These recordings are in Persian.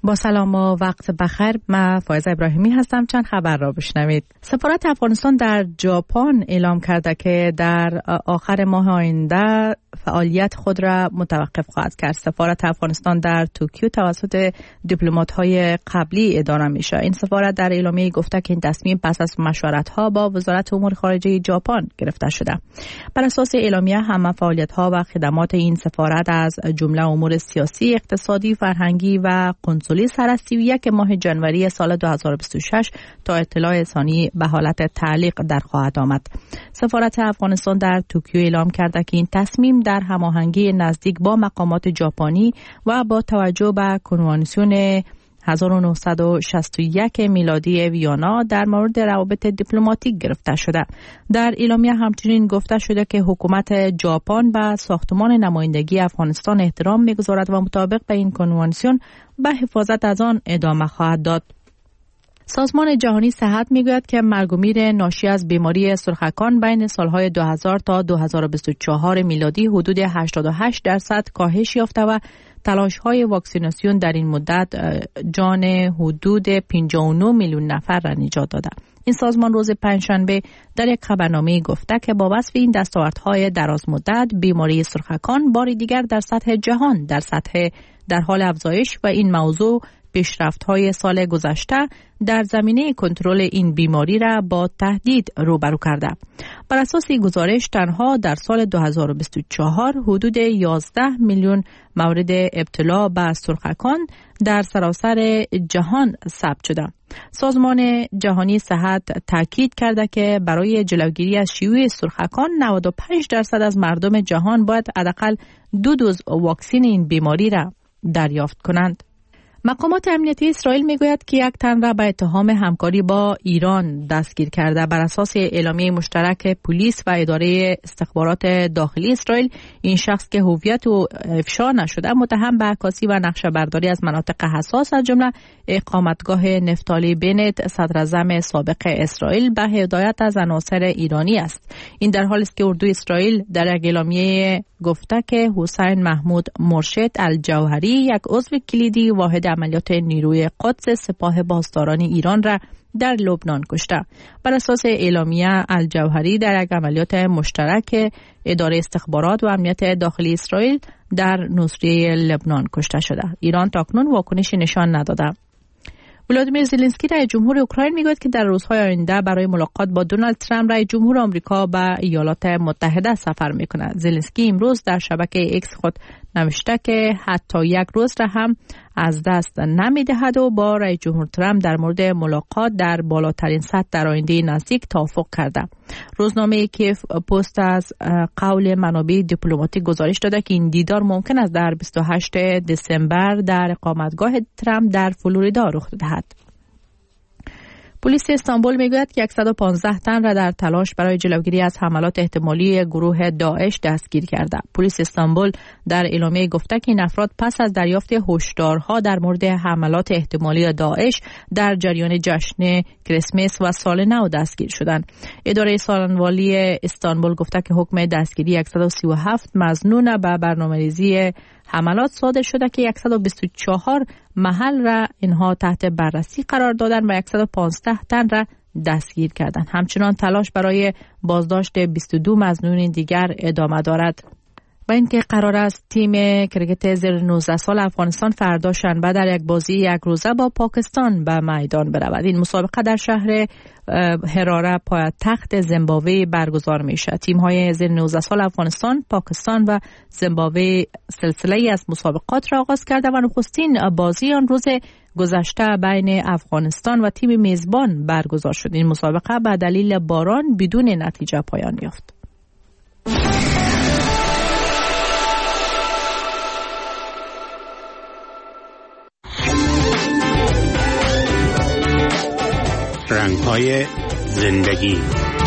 با سلام و وقت بخیر، من فایزه ابراهیمی هستم. چند خبر را بشنوید. سفارت افغانستان در ژاپن اعلام کرده که در آخر ماه آینده فعالیت خود را متوقف خواهد کرد. سفارت افغانستان در توکیو توسط دیپلمات‌های قبلی اداره میشه. این سفارت در اعلامیه گفته که این تصمیم پس از مشورت‌ها با وزارت امور خارجه ژاپن گرفته شده. بر اساس اعلامیه همه فعالیت‌ها و خدمات این سفارت از جمله امور سیاسی، اقتصادی، فرهنگی و کنسولی سر از 31 ماه جنوری سال 2026 تا اطلاع ثانی به حالت تعلیق در خواهد آمد. سفارت افغانستان در توکیو اعلام کرده که این تصمیم در هماهنگی نزدیک با مقامات ژاپنی و با توجه به کنوانسیون 1961 میلادی ویانا در مورد روابط دیپلماتیک گرفته شده. در اعلامیه همچنین گفته شده که حکومت ژاپن به ساختمان نمایندگی افغانستان احترام می‌گذارد و مطابق به این کنوانسیون به حفاظت از آن ادامه خواهد داد. سازمان جهانی صحت میگوید که مرگ و میر ناشی از بیماری سرخکان بین سالهای 2000 تا 2024 میلادی حدود 88% کاهش یافته و تلاش‌های واکسیناسیون در این مدت جان حدود 59 میلیون نفر را نجات داده. این سازمان روز پنجشنبه در یک خبرنامه گفته که با وصف این دستاوردهای دراز مدت، بیماری سرخکان بار دیگر در سطح جهان در حال افزایش و این موضوع پیشرفت‌های سال گذشته در زمینه کنترل این بیماری را با تهدید روبرو کرده. بر اساس گزارش تنها در سال 2024 حدود 11 میلیون مورد ابتلا به سرخکان در سراسر جهان ثبت شده. سازمان جهانی صحت تاکید کرده که برای جلوگیری از شیوع سرخکان 95% از مردم جهان باید حداقل 2 دوز واکسن این بیماری را دریافت کنند. مقامات امنیتی اسرائیل میگوید که یک تن را به اتهام همکاری با ایران دستگیر کرده. بر اساس اعلامیه مشترک پلیس و اداره استخبارات داخلی اسرائیل، این شخص که هویت او افشا نشده متهم به عکاسی و نقشه برداری از مناطق حساس از جمله اقامتگاه نفتالی بنت صدراعظم سابق اسرائیل به هدایت از عناصر ایرانی است. این در حالی است که اردوی اسرائیل در یک اعلامیه گفته که حسین محمود مرشد الجوهری، یک عضو کلیدی واحد عملیات نیروی قدس سپاه پاسداران ایران را در لبنان کشته. بر اساس اعلامیه الجوهری در یک عملیات مشترک اداره استخبارات و امنیت داخلی اسرائیل در نصریه لبنان کشته شده. ایران تاکنون واکنشی نشان نداده. ولادیمیر زلنسکی رئیس جمهور اوکراین میگوید که در روزهای آینده برای ملاقات با دونالد ترامپ رئیس جمهور آمریکا به ایالات متحده سفر میکند. زلنسکی امروز در شبکه ایکس خود نوشته که حتی یک روز را هم از دست نمیدهد و با رئیس جمهور ترامپ در مورد ملاقات در بالاترین سطح در آینده نزدیک توافق کرده. روزنامه کیف پست از قول منابع دیپلماتیک گزارش داده که این دیدار ممکن است در 28 دسامبر در اقامتگاه ترامپ در فلوریدا رخ دهد. پلیس استانبول میگوید که 115 تن را در تلاش برای جلوگیری از حملات احتمالی گروه داعش دستگیر کرده. پلیس استانبول در اعلامیه گفته که این افراد پس از دریافت هشدارها در مورد حملات احتمالی داعش در جریان جشن کریسمس و سال نو دستگیر شدند. اداره سالنوالی استانبول گفته که حکم دستگیری 137 مظنون به برنامه‌ریزی حملات صادر شده که 124 محل را اینها تحت بررسی قرار دادن و 115 تن را دستگیر کردند. همچنان تلاش برای بازداشت 22 مظنون دیگر ادامه دارد. و اینکه قرار است تیم کرکت زیر 19 سال افغانستان فردا شنبه در یک بازی یک روزه با پاکستان به میدان برود. این مسابقه در شهر هراره پایتخت زیمبابوه برگزار میشه. تیم‌های زیر 19 سال افغانستان، پاکستان و زیمبابوه سلسله‌ای از مسابقات را آغاز کرده و نخستین بازی آن روز گذشته بین افغانستان و تیم میزبان برگزار شد. این مسابقه به دلیل باران بدون نتیجه پایان یافت. رنگ‌های زندگی.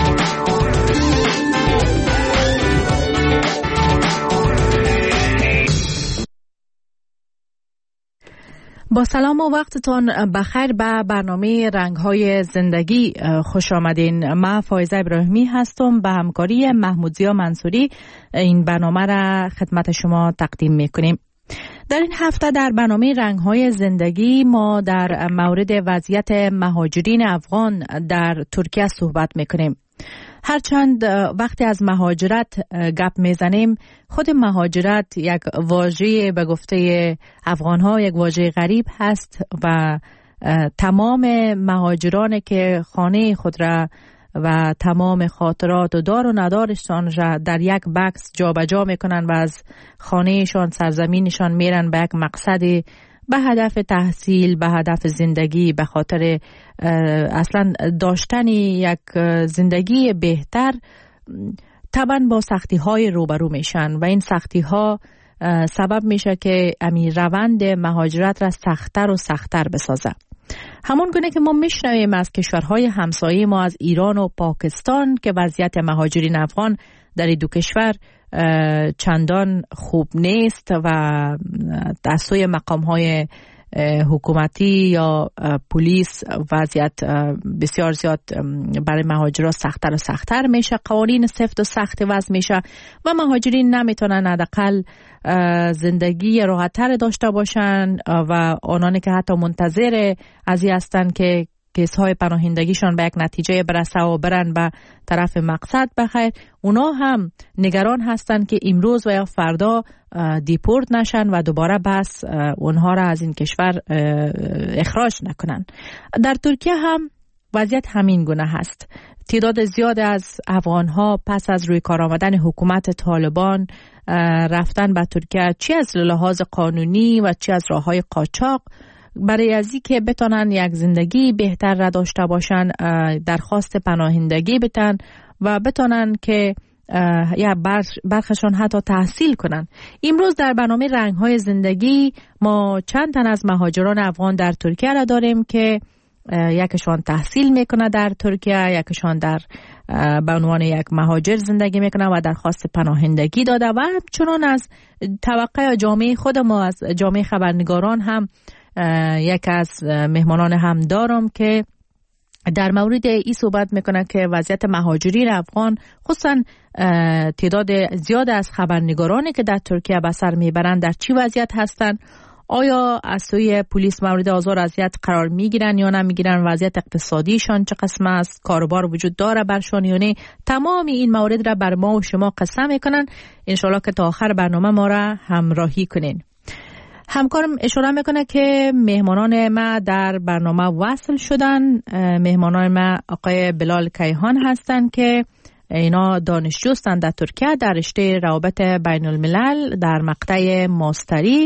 با سلام و وقتتان بخیر به برنامه رنگ‌های زندگی خوش آمدین. من فایزه ابراهیمی هستم. به همکاری محمود زیا منصوری این برنامه را خدمت شما تقدیم می‌کنیم. در این هفته در برنامه رنگ‌های زندگی ما در مورد وضعیت مهاجرین افغان در ترکیه صحبت می‌کنیم. هرچند وقتی از مهاجرت گپ میزنیم، خود مهاجرت یک واژه به گفته افغان‌ها یک واژه غریب هست و تمام مهاجران که خانه خود را و تمام خاطرات و دار و ندارشان را در یک بکس جابجا میکنن و از خانهشان سرزمینشان میرن به یک مقصد، به هدف تحصیل، به هدف زندگی، به خاطر اصلا داشتن یک زندگی بهتر، طبعا با سختی های روبرو میشن و این سختی ها سبب میشه که روند مهاجرت را سخت‌تر و سخت‌تر بسازه. همون گونه که ما میشنویم از کشورهای همسایه ما، از ایران و پاکستان، که وضعیت مهاجرین افغان در این دو کشور چندان خوب نیست و در سوی مقامهای حکومتی یا پلیس وضعیت بسیار زیاد برای مهاجران سخت‌تر و سخت‌تر میشه، قوانین سفت و سخت وضع میشه و مهاجرین نمیتونن حداقل زندگی راحت‌تر داشته باشن و آنانی که حتی منتظر از این هستن که کیس‌های پناهندگیشان به یک نتیجه برسه و برن به طرف مقصد بخیر، اونا هم نگران هستن که امروز و یا فردا دیپورت نشن و دوباره بس اونها را از این کشور اخراج نکنن. در ترکیه هم وضعیت همین گونه هست. تعداد زیاد از افغان‌ها پس از روی کار آمدن حکومت طالبان رفتن به ترکیه، چی از لحاظ قانونی و چی از راه‌های قاچاق، برای ازی که بتونن یک زندگی بهتر را داشته باشن، درخواست پناهندگی بدن و بتونن که یا برخشان حتی تحصیل کنن. امروز در برنامه رنگ‌های زندگی ما چند تن از مهاجران افغان در ترکیه را داریم که یکشان تحصیل میکنه در ترکیه، یکشان در به عنوان یک مهاجر زندگی میکنه و درخواست پناهندگی داده و چنان از توقع جامعه خود ما، از جامعه خبرنگاران هم یک از مهمانان هم دارم که در مورد این صحبت میکنه که وضعیت مهاجرین افغان، خصوصا تعداد زیاد از خبرنگارانی که در ترکیه به سر میبرند، در چی وضعیت هستند، آیا از سوی پلیس مورد آزار و اذیت قرار میگیرن یا نمیگیرن، وضعیت اقتصادیشان چه قسم است، کاروبار وجود داره برشان یا نه. تمام این موارد را بر ما و شما قصه میکنن. انشالله که تا آخر برنامه ما را همراهی کنین. همکارم اشاره میکنه که مهمانان ما در برنامه وصل شدن. مهمانان ما آقای بلال کیهان هستند که اینا دانشجو هستند در ترکیه در رشته روابط بین الملل در مقطع ماستری.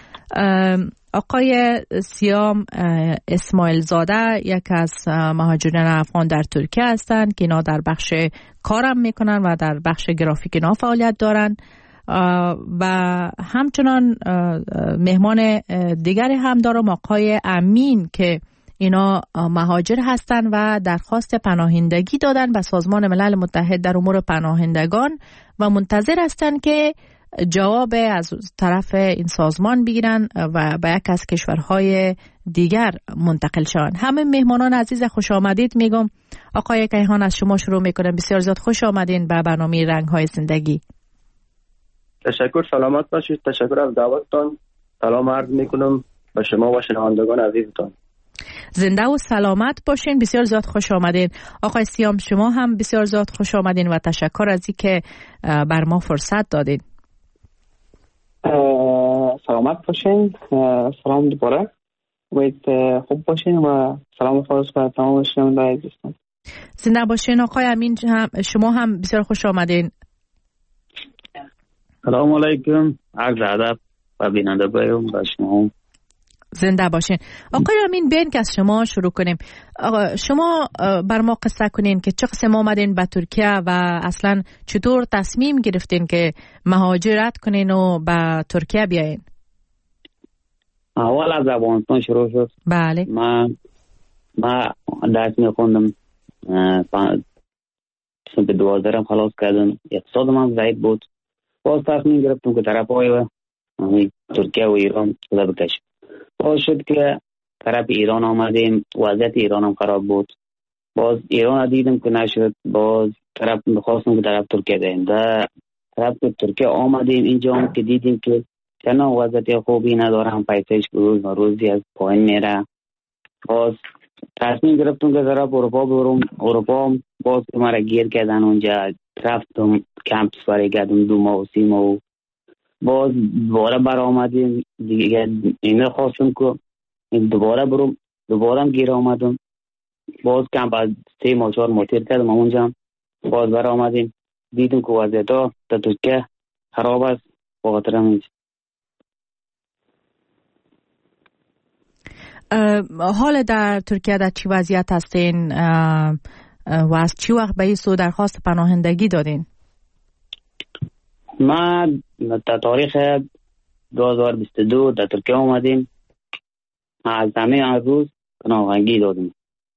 آقای سیام اسماعیل زاده یک از مهاجرین افغان در ترکیه هستند که اینا در بخش کارم میکنن و در بخش گرافیک اینا فعالیت دارن و همچنان مهمان دیگری هم دارم، آقای امین که اینا مهاجر هستند و درخواست پناهندگی دادن به سازمان ملل متحد در امور پناهندگان و منتظر هستند که جواب از طرف این سازمان بگیرن و به یک از کشورهای دیگر منتقل شوند. همه مهمانان عزیز خوش آمدید میگم. آقای کیهان از شما شروع میکنم. بسیار زیاد خوش آمدین به برنامه رنگ‌های زندگی. تشکر، سلامت باشید. تشکر از دعوتتان. سلام عرض میکنم به شما و شنوندگان عزیزتان. زنده و سلامت باشین. بسیار زیاد خوش آمدین. آقای سیام شما هم بسیار زیاد خوش آمدین و تشکر از اینکه بر ما فرصت دادین. سلامت باشین. سلام دوباره. باید خوب باشین و سلام فرض کنم تمام شنوندگان عزیزتان. زنده باشین. آقای امین شما هم بسیار خوش آمدین. سلام علیکم، عرض ادب و بینندگان و شما. زنده باشین. آقای امین بین که از شما شروع کنیم. شما بر ما قصه کنین که چه قسم آمدین به ترکیه و اصلا چطور تصمیم گرفتین که مهاجرت کنین و به ترکیه بیاین؟ اول از افغانستان شروع شد. بله. من درس میخوندم، سنت 12 خلاص کردم. اقتصاد من ضعیف بود. باز تصمیم گرفتم که طرف های ترکیه و ایران شده بکشم. باز شد که طرف ایران آمدیم، وضعیت ایران هم خراب بود. باز ایران دیدم که نشد، باز طرف میخواستم که طرف ترکیه بریم. در طرف ترکیه آمدیم، اینجا هم که دیدیم که چنان وضعیت خوبی ندارم، پیسش روز و روزی از پایین میره. باز تصمیم گرفتم که ذرا اروپا برم. اروپا باز مرا گیر کردن، اونجا رفتم کمپس برای گردم 2 ماه و 3 ماه. باز دوباره برآمدیم دیگه، اینه خواستم که دوباره برم، دوباره هم گیر آمدم. باز کمپ از 3 ماه 4 ماه تیر کردم اونجا. باز برآمدیم دیدم که وضعیت ها در ترکیه خراب است. بخاطر همین حال در ترکیه در چی وضعیت هستین و از چی وقت به این سو درخواست پناهندگی دادین؟ ما در تاریخ 2022 در ترکیه آمدیم. از همه روز پناهندگی دادیم.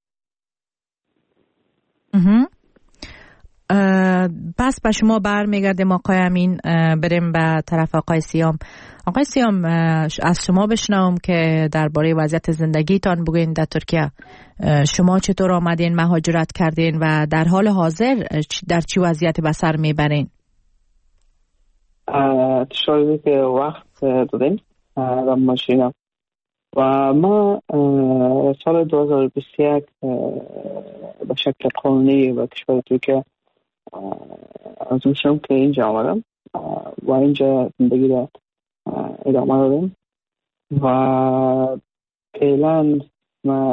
پس به شما برمیگردیم آقای امین، بریم به طرف آقای سیام. آقای سیام، از شما بشنوم که درباره وضعیت زندگیتان بگوین در ترکیه. شما چطور آمدین، مهاجرت کردین و در حال حاضر در چی وضعیت به سر میبرین؟ تشکر که وقت دادین در ماشینم. و ما سال 2021 به شکل قانونی به کشور ترکیه عزم شدم که اینجا آمدم و اینجا زندگی را ادامه دادم. و فعلا ما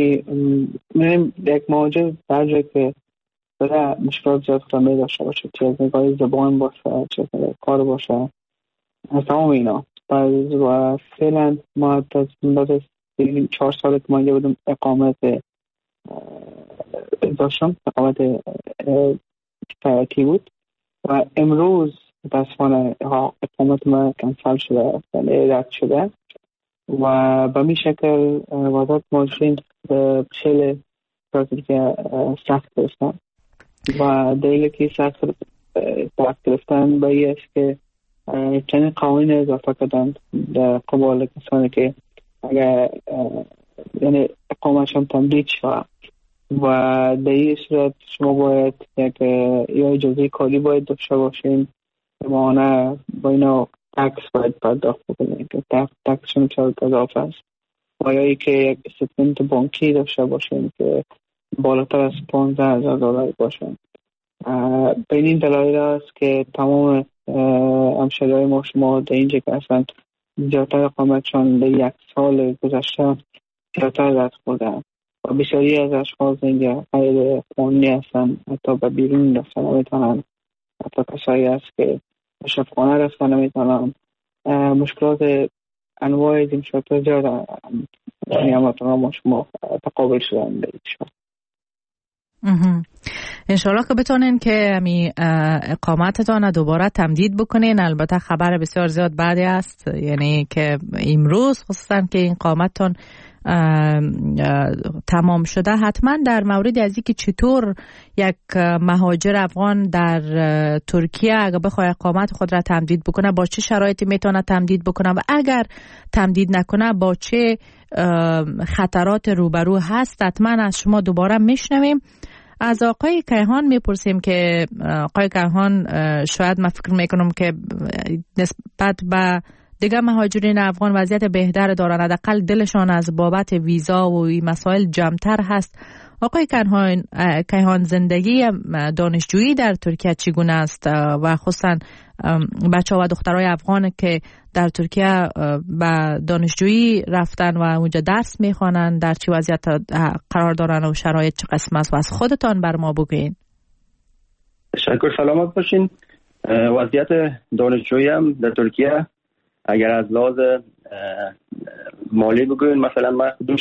یک مهاجر در جایی که برای مشکلات زیاد خودم داشته باشه، چه از نگاه زبان باشه، چه از نگاه کار باشه، از تمام اینا. و فعلا ما بعد از 4 سال که ما اینجا بودم اقامت داشتم، اقامت کفایتی بود و امروز متاسفانه اقامت ما کنسل شده، رد شده و به می شکل وضعیت مهاجرین خیلی که سخت گرفتن و دلیل که سخت گرفتن به این است که چنین قوانین اضافه کردن در قبال کسانی که اگر یعنی اقامتشان تمدید شود و در این صورت شما باید یک یا اجازه کاری باید داشته باشین، مانع با اینا تکس باید پرداخت بکنید که تکسشون چند اضافه است، و یا ای که یک استیتمنت بانکی داشته باشین که بالاتر از $15,000 باشن. به این دلایل است که تمام همشهری‌های ما شما در اینجا که اصلا زیادتر اقامتشان در 1 سال گذشته زیادتر رد خوردن و بسیاری از اشخاص اینجا غیر قانونی هستن، حتی به بیرون رفتن نمیتونن، حتی کسایی هست که به شفاخانه رفتن نمیتونن. مشکلات انواع این مشکلات زیاد نیامتون ما شما تقابل شدن در اینجا. انشالله که بتونین که امی اقامتتان دوباره تمدید بکنین. البته خبر بسیار زیاد بعدی است، یعنی که امروز خصوصا که این اقامتتان تمام شده. حتما در مورد از اینکه چطور یک مهاجر افغان در ترکیه اگر بخواد اقامت خود را تمدید بکنه با چه شرایطی میتونه تمدید بکنه و اگر تمدید نکنه با چه خطرات روبرو هست، حتما از شما دوباره میشنویم. از آقای کیهان میپرسیم که آقای کیهان، شاید من فکر میکنم که نسبت به دیگه مهاجرین افغان وضعیت بهتر دارن، حداقل دلشان از بابت ویزا و این مسائل جمع‌تر هست. آقای کیهان، زندگی دانشجویی در ترکیه چگونه است و خصوصا بچه و دخترای افغان که در ترکیه به دانشجویی رفتن و اونجا درس میخوانن در چه وضعیت قرار دارن و شرایط چه قسم است و از خودتان بر ما بگوین. تشکر، سلامت باشین. وضعیت دانشجویی هم در ترکیه اگر از لحاظ مالی بگوین، مثلا ما خودم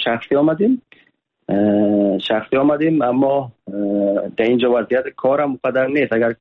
شخصی آمدیم اما در اینجا وضعیت کار هم مقدر نیست. اگر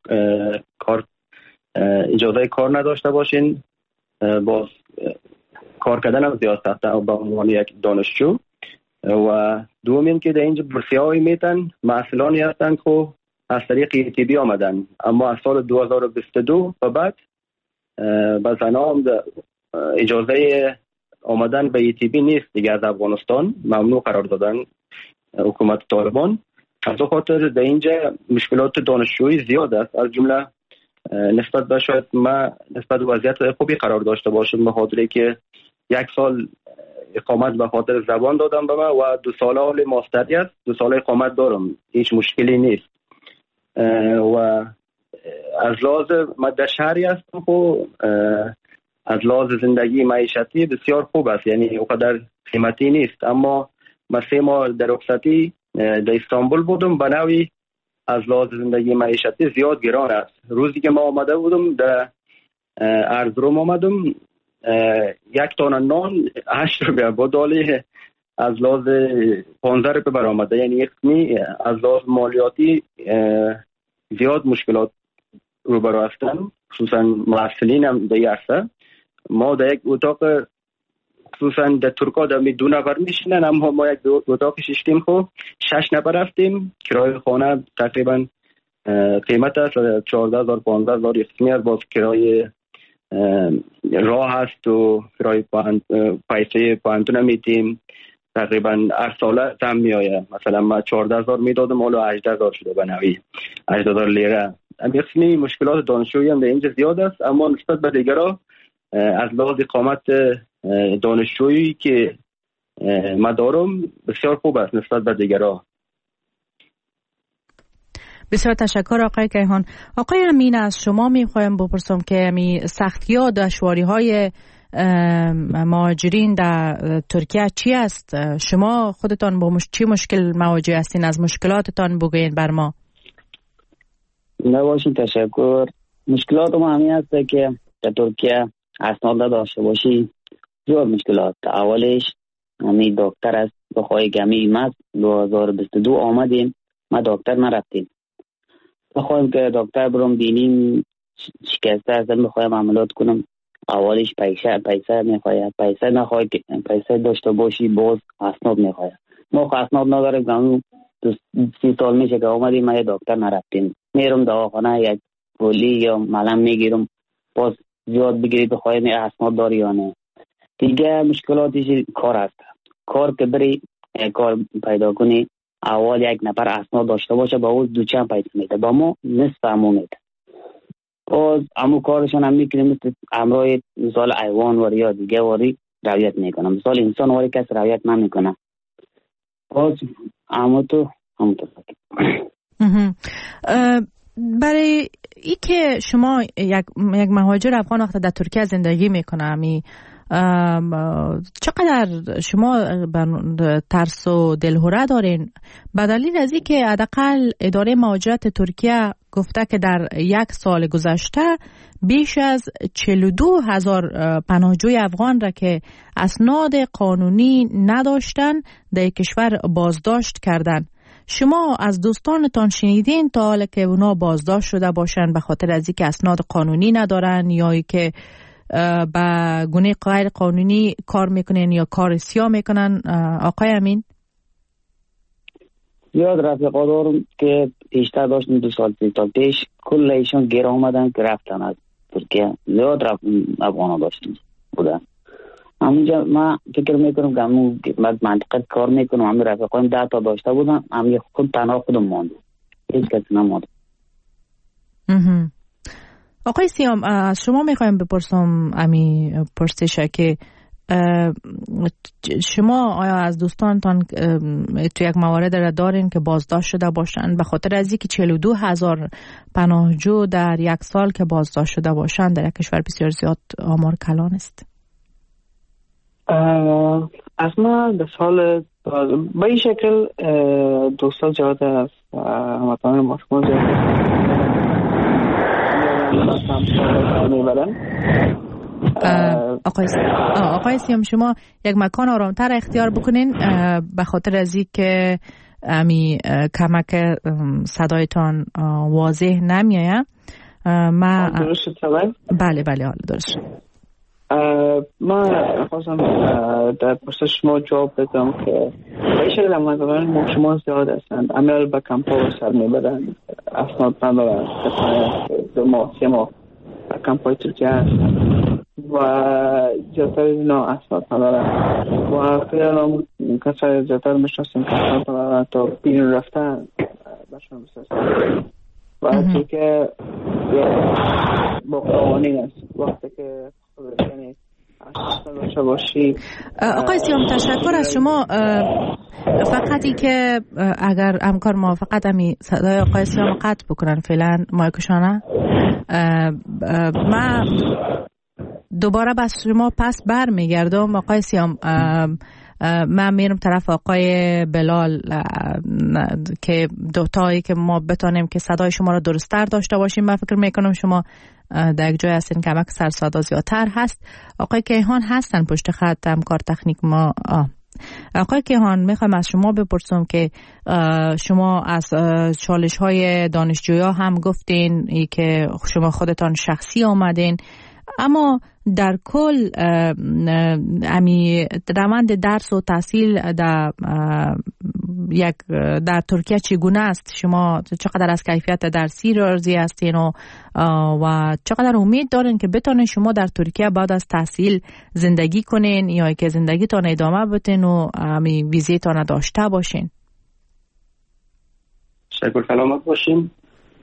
اجازه کار نداشته باشین باز کار کردن هم زیاد سخته به عنوان یک دانشجو. و دومین که در اینجا بورسیه‌ای میتن محصلانی هستن که از طریق ایتیبی آمدن، اما از سال 2022 به بعد به زنان اجازه آمدن به ایتیبی نیست دیگه، از افغانستان ممنوع قرار دادن حکومت طالبان. از خاطر در اینجا مشکلات دانشجویی زیاد است، از جمله نسبت به شاید ما نسبت به وضعیت خوبی قرار داشته باشم، به خاطر که 1 سال اقامت به خاطر زبان دادم به من و 2 ساله حال ماستری است. 2 ساله اقامت دارم، هیچ مشکلی نیست. و از لحاظ ما در شهری هستم خب از لحاظ زندگی معیشتی بسیار خوب است، یعنی اونقدر قیمتی نیست. اما ما 3 ماه در رخصتی در استانبول بودم، به نوعی از لحاظ زندگی معیشتی زیاد گران است. روزی که ما آمده بودم در ارزروم آمدم، 1 تانه نان 8 روپیه با دالی از لحاظ 15 روپیه برآمده، یعنی از لحاظ مالیاتی زیاد مشکلات روبرو هستن، خصوصا محصلین هم در هستن. ما در یک اتاق خصوصا در ترکا در 2 نفر میشینن، اما ما یک اتاق شیشتیم خب 6 نفر رفتیم. کرایه خانه تقریبا قیمت است 14,000 15,000 اسمی است، باز کرایه راه هست و کرایه پیسه پانتون میتیم تقریبا هر ساله کم میآید. مثلا ما 14,000 میدادم، حالا 18,000 شده به نوی 18,000 لیره. اصلی مشکلات دانشجویی هم در اینجا زیاد است، اما نسبت به دیگرها از لحاظ اقامت دانشجویی که ما دارم بسیار خوب است نسبت به دیگرها. بسیار تشکر آقای کیهان. آقای امین، از شما میخوایم بپرسم که سختی ها دشواری های مهاجرین در ترکیه چی است؟ شما خودتان با چی مشکل مواجه هستین؟ از مشکلاتتان بگوین بر ما. نباشید، تشکر. مشکلات ما همین است که در ترکیه اسناد داشته باشی زیاد مشکلات. اولش همین دکتر است، بخواهی که همین ما 2022 آمدیم ما دکتر نرفتیم، بخواهیم که دکتر برم بینیم شکسته هستم بخواهیم عملات کنم، اولش پیسه میخواهد، پیسه نخواهی که پیسه داشته باشی باز اسناد میخواهد. ما اسناد نداریم، گمون 30 سال میشه که آمدیم ما دکتر نرفتیم. میرم دواخانه یک گولی یا ملم میگیرم، باز زیاد بگیری بخواهیم اسناد داری یا نه. دیگه مشکلاتش کار است. کار که بری کار پیدا کنی اول 1 نفر اسناد داشته باشه با او 2 چند پیسه میده، با ما نصف همو میده. باز همو کارشان هم میکنیم مثل امرای مثال ایوان واری یا دیگه واری رویت میکنم، مثال انسان واری کس رویت نمیکنه. باز همو تو برای ای که شما یک مهاجر افغان وقت در ترکیه زندگی میکنه، چقدر شما ترس و دلهوره دارین؟ به دلیل از این که حداقل اداره مهاجرت ترکیه گفته که در 1 سال گذشته بیش از 42,000 پناهجوی افغان را که اسناد قانونی نداشتن در کشور بازداشت کردن. شما از دوستانتان شنیدین تا حالا که اونا بازداشت شده باشن به خاطر از اینکه اسناد قانونی ندارن یا که با گونه غیر قانونی کار میکنن یا کار سیاه میکنن؟ آقای امین؟ زیاد رفقا دارم که پیشتر داشتن 2 سال 3 سال پیش کل ایشون گیر آمدن که رفتن از ترکیه. زیاد افغان داشتن بودن. همونجا ما فکر میکنم که همون منطقه کار میکنم، همون رفقایم 10 تا داشته بودن، همون خود تنها خودم ماند، هیچ کسی نماند. آقای سیام، از شما میخوایم بپرسم امی پرسشه که شما آیا از دوستانتان تو یک موارد را دارین که بازداشت شده باشند به خاطر از اینکه 42,000 پناهجو در 1 سال که بازداشت شده باشند در یک کشور بسیار زیاد آمار کلان است؟ از ما در سال به این شکل دوستا زیاده است، هموطنان ما شما زیاده آقای سیام، شما یک مکان آرامتر اختیار بکنین به خاطر از این که امی کمک صدایتان واضح نمیآید. بله حالا درست. ما خواستم در پرسش شما جواب بدم که به شکل هموطنان شما زیاد هستند، عمل به کمپا سر میبرند، اسناد ندارند، 2 ماه 3 ماه کمپای ترکیه هستند و زیادتر اینا اسناد ندارند و فعلا کسای زیادتر میشناسیم که اسناد ندارند تا بیرون رفتن برشون بسازند و چون که با قوانین است. وقتی که یعنی داشته باشی. آقای سیام تشکر از شما. فقطی که اگر همکار ما فقط همی صدای آقای سیام قطع بکنن فعلا مایکشانه، من دوباره بس شما پس بر میگردم. آقای سیام من میرم طرف آقای بلال که دوتایی که ما بتانیم که صدای شما را درست‌تر داشته باشیم. من فکر میکنم شما در یک جای هستین که سر صدا زیادتر هست. آقای کیهان هستن پشت خط، همکار تکنیک ما. آقای کیهان میخوایم از شما بپرسم که شما از چالش های دانشجویا هم گفتین ای که شما خودتان شخصی آمدین، اما در کل امی روند درس و تحصیل در ترکیه چگونه است؟ شما چقدر از کیفیت درسی راضی هستین و چقدر امید دارین که بتونین شما در ترکیه بعد از تحصیل زندگی کنین یا که زندگیتان ادامه بدین و امی ویزیتان داشته باشین؟ شکر سلامت باشین.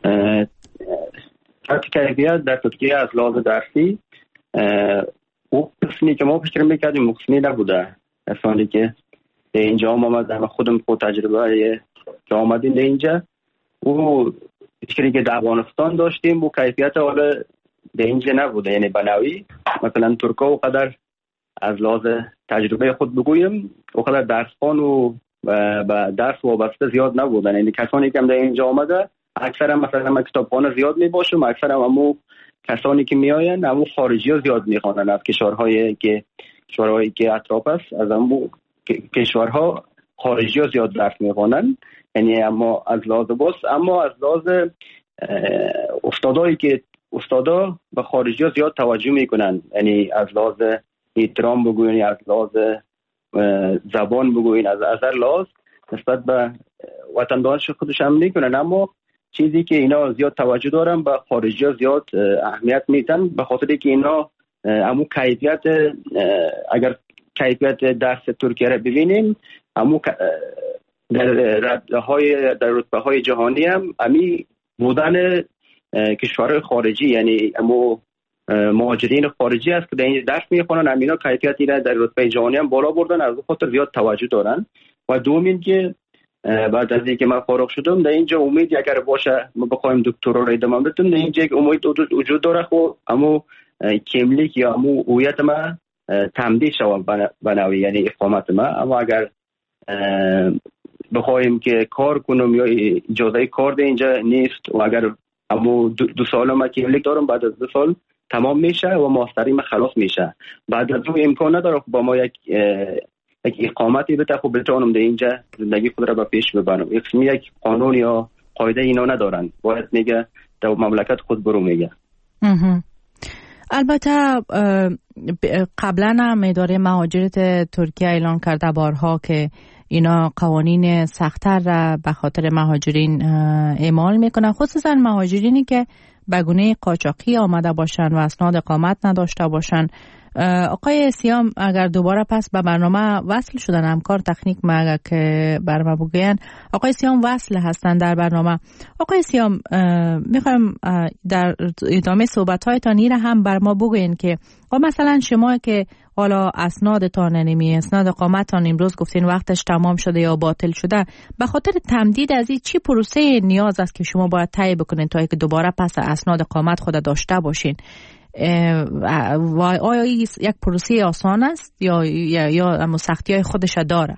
کیفیت در ترکیه از لحاظ درسی او قسمی که ما فکر میکردیم قسمی نبوده. اصلا که اینجا آمدن خودم خود تجربه که آمدیم اینجا او فکری که در افغانستان داشتیم و کیفیت حالا در اینجا نبوده. یعنی بناوی مثلا ترکا و قدر از لحاظ تجربه خود بگویم و قدر درسخوان و به درس وابسته زیاد نبودن. یعنی کسانی که در اینجا آمده اکثر مثلا من کتابخانه زیاد میباشم، اکثر همو کسانی که میآین همو خارجی ها زیاد میخوانن از کشورهایی که اطراف است، از همو کشورها خارجی ها زیاد درس میخوانن. یعنی اما از لحاظ اما از لحاظ استادا به خارجی ها زیاد توجه میکنن. یعنی از لحاظ احترام بگوین، از لحاظ زبان بگوین، از هر لحاظ نسبت به وطن دانش خودش هم میکنن. اما چیزی که اینا زیاد توجه دارن به خارجی ها زیاد اهمیت میدن، به خاطر که اینا همون کیفیت، اگر کیفیت درس ترکیه را ببینیم همون در رتبه های جهانی هم همی بودن کشورهای خارجی، یعنی همون مهاجرین خارجی است که در این درس میخونن، همینا کیفیتی را در رتبه جهانی هم بالا بردن، از خاطر زیاد توجه دارن. و دومین که بعد از اینکه من فارغ شدم در اینجا امید اگر باشه ما بخوایم دکترا را ادامه بدیم، در اینجا یک امید وجود داره خب اما کملیک یا امو هویت ما تمدید شود بناوی، یعنی اقامت ما. اما اگر بخوایم که کار کنم یا اجازه کار در اینجا نیست و اگر امو 2 سال ما کملیک دارم، بعد از 2 سال تمام میشه و ماستری ما خلاص میشه. بعد از اون امکان نداره با ما یک اقامتی بده خب بتونم در اینجا زندگی خود را به پیش ببرم. یک قانون یا قاعده اینا ندارن، باید میگه در مملکت خود برو میگه. البته قبلا هم اداره مهاجرت ترکیه اعلان کرده بارها که اینا قوانین سخت‌تر را به خاطر مهاجرین اعمال میکنن، خصوصا مهاجرینی که به گونه قاچاقی آمده باشن و اسناد اقامت نداشته باشن. آقای سیام اگر دوباره پس به برنامه وصل شدن، همکار تکنیک ما اگر که برنامه بگوین، آقای سیام وصل هستن در برنامه. آقای سیام میخوایم در ادامه صحبت‌هایتان این هم بر ما بگوین که مثلا شما که حالا اسنادتان نمی اسناد اقامتتان امروز گفتین وقتش تمام شده یا باطل شده، به خاطر تمدید از این چی پروسه نیاز است که شما باید طی بکنین تا اینکه دوباره پس اسناد اقامت خود داشته باشین؟ و آیا این یک پروسه آسان است یا سختی‌های خودش داره؟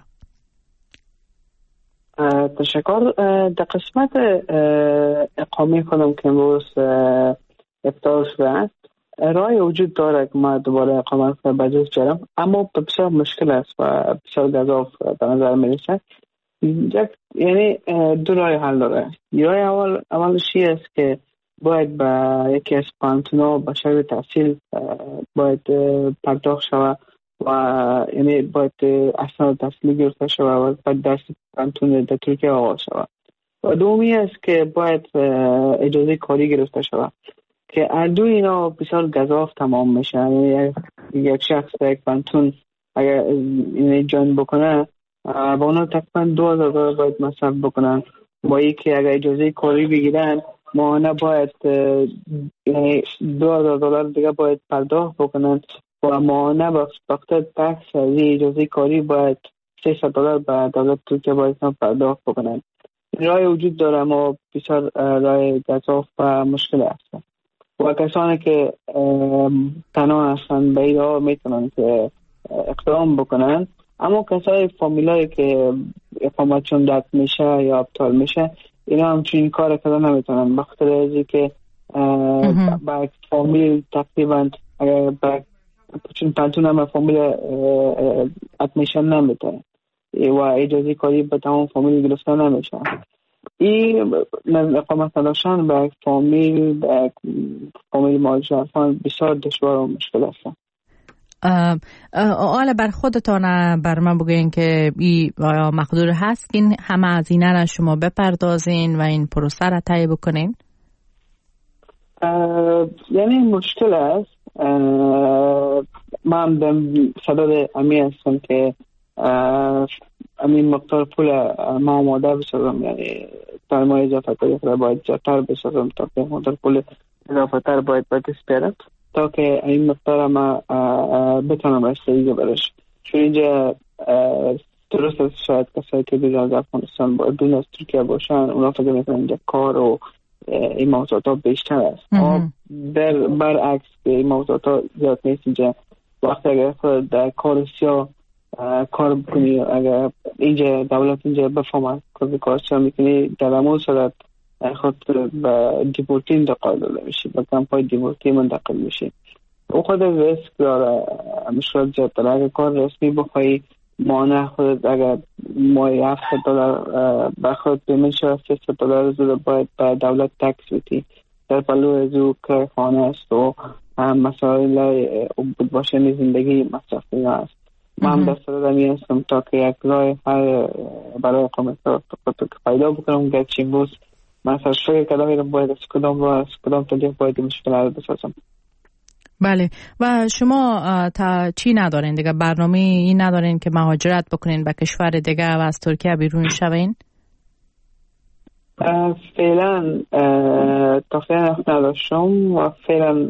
تشکر. در قسمت اقامه خودم که امروز افتار شده است، راه وجود داره که ما دوباره اقامت بجز جرم، اما بسیار مشکل است و بسیار گزاف به نظر میرسه. یعنی 2 راه حل داره. راه اولش است که باید به یکی از پانتونا به شکل تحصیل باید پرداخت شود و یعنی باید اسناد تحصیلی گرفته شود و باید درس پانتون در ترکیه آغاز شود. و دومی است که باید اجازه کاری گرفته شود که هر دو اینا بسیار گزاف تمام میشه. یعنی یک شخص در یک پانتون اگر این جان بکنه با اونا تقریبا $2000 باید مصرف بکنن، با اینکه اگر اجازه کاری بگیرن ماهانه باید یعنی $2,000 دیگه باید پرداخت بکنن و ماهانه وقت تکس از اجازه کاری باید $300 به دولت ترکیه باید پرداخت بکنن. رای وجود داره اما بسیار رای گزاف و مشکل است و کسانی که تنها هستند به این راه میتونن که اقدام بکنن، اما کسای فامیلایی که اقامتشون رد میشه یا ابطال میشه اینا همچنین کار کردن نمیتونن بخاطر از که با فامیل تقریبا چون پنتون هم فامیل ادمیشن نمیتونن و اجازه کاری به تمام فامیل گرفته نمیشه. این اقامت نداشتن به فامیل مهاجران بسیار دشوار و مشکل است. حالا بر خودتان بر من بگوین که ای مقدور هست که این همه هزینه را شما بپردازین و این پروسه را طی بکنین؟ یعنی مشکل است. من به صدد امی هستم که امین مقدار پول ما آماده بسازم، یعنی تا ما اضافه تری باید زیادتر بسازم تا که مقدار پول اضافه تر باید دست بیارم تا که این مقدار ما بتونم رسیدگی برش. چون اینجا درست است شاید کسایی که بیرون از افغانستان بدون از ترکیه باشن اونا فکر میکنن اینجا کار و این موضوعات بیشتر است. در برعکس این موضوعات زیاد نیست اینجا. وقتی اگر خود در کار سیاه کار بکنی، اگر اینجا دولت اینجا بفهمه که کار سیاه میکنی در همون صورت خود به دیپورتی انتقال داده میشی، به کمپای دیپورتی منتقل میشی. او خود ریسک داره، مشکلات زیاد داره. اگر کار رسمی بخوایی مانع خود اگر ماهی $700 بخواد پیمنت شد $600 زود باید به دولت تکس بدی. در پلو از او که خانه است و مسائل بود باشن زندگی مصرفی است. من هم دست دادمی هستم تا که یک رای برای اقامت پیدا بکنم که چی بود من سرشوی کدامی رو باید از کدام طریق باید مشکل رو بسازم. بله. و شما تا چی ندارین دیگه؟ برنامه این ندارین که مهاجرت بکنین به کشور دیگه و از ترکیه بیرون شوین؟ فعلا تا فعلا نداشتم و فعلا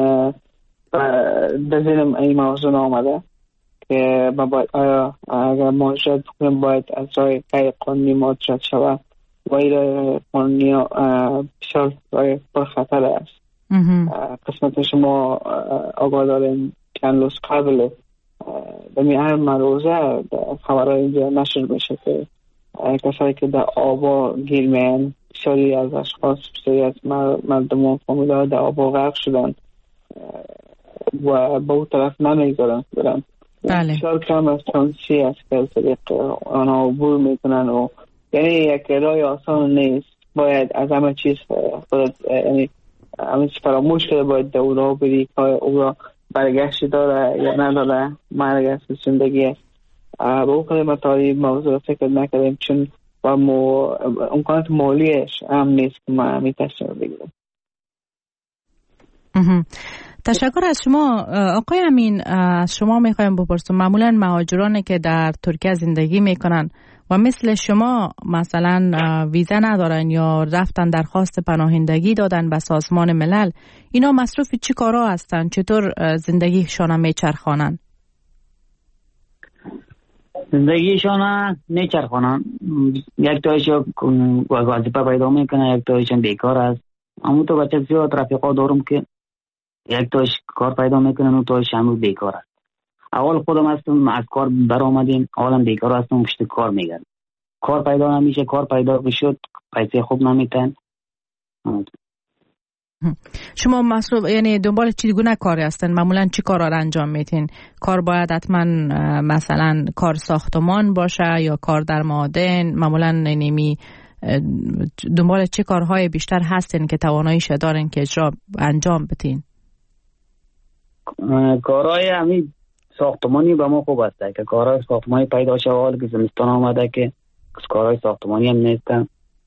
بزنم این موضوع آمده که باید آیا اگر مهاجرت بکنیم باید از رای غیر قانونی مهاجرت شود و این رای قانونی بسیار رای پرخطر است. قسمت شما آگاه داریم چند روز قبل دمی هر مروزه خبرهای اینجا نشر میشه که کسایی که در آبا گیر میان بسیاری از اشخاص بسیاری از مردم و فامیل ها در آبا غرق شدن و به اون طرف نمیگذارن برن. بسیار کم از چانسی است که از طریق آنها عبور میکنن و یعنی یک رای آسان نیست. باید از همه چیز خودت یعنی همه چیز فراموش کرده باید در او را بری که او را برگشت داره یا نداره. مرگ است زندگی است. با او خود مطاری موضوع را فکر نکردیم چون و امکانات مالیش هم نیست که ما همی تصمیم بگیرم. تشکر از شما آقای امین. از شما میخوایم بپرسم معمولا مهاجرانی که در ترکیه زندگی میکنن و مثل شما مثلا ویزا ندارن یا رفتن درخواست پناهندگی دادن به سازمان ملل، اینا مصروف چی کارا هستن؟ چطور زندگیشان میچرخانن؟ زندگیشان میچرخانن. یک تایش وظیفه پیدا میکنه، یک تایش بیکار است. اما تو بچه زیاد رفیقا دارم که یک تایش کار پیدا میکنن و تایش هم بیکار است. اول خودم هستم از کار برآمدیم، اولم بیکار هستم پشت کار میگردم. کار پیدا نمیشه، کار پیدا بشد پیسه خوب نمیتن. شما مصروف یعنی دنبال چی گونه کاری هستن؟ معمولا چی کارا رو انجام میتین؟ کار باید حتما مثلا کار ساختمان باشه یا کار در معادن؟ معمولا نمی دنبال چه کارهای بیشتر هستین که تواناییش دارین که اجرا انجام بدین؟ کارهای همین ساختمانی به ما خوب است که کارهای ساختمانی پیدا شه. حال که زمستان آمده که کارهای ساختمانی هم نیستن.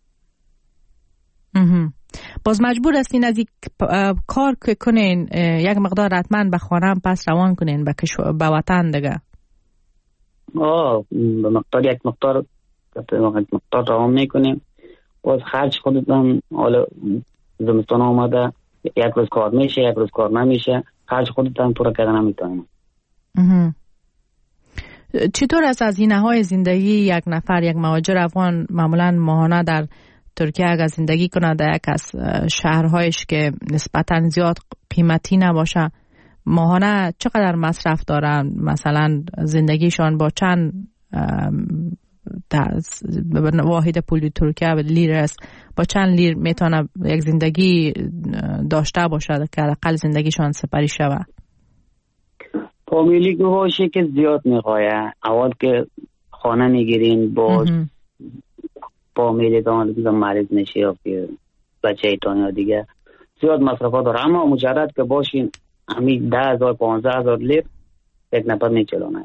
باز مجبور هستین از یک کار که کنین یک مقدار حتما به خانه هم پس روان کنین به وطن دیگه. به مقدار یک مقدار روان میکنیم. باز خرج خودتان حالا زمستان آمده یک روز کار میشه یک روز کار نمیشه، خرج خودتان پورا کردن نمیتونیم. چطور است هزینه های زندگی یک نفر، یک مهاجر افغان معمولا ماهانه در ترکیه اگر زندگی کنه در یک از شهرهایش که نسبتا زیاد قیمتی نباشه، ماهانه چقدر مصرف دارن؟ مثلا زندگیشان با چند واحد پولی ترکیه لیر است، با چند لیر میتونه یک زندگی داشته باشه که حداقل زندگیشان سپری شود؟ فامیلی که باشه که زیاد میخواه، اول که خانه میگیرین با فامیلی که مریض نشه یا که بچه ایتان یا دیگه زیاد مصرفات داره، اما مجرد که باشین همین 10,000 15,000 لیر یک نفر میچلانه.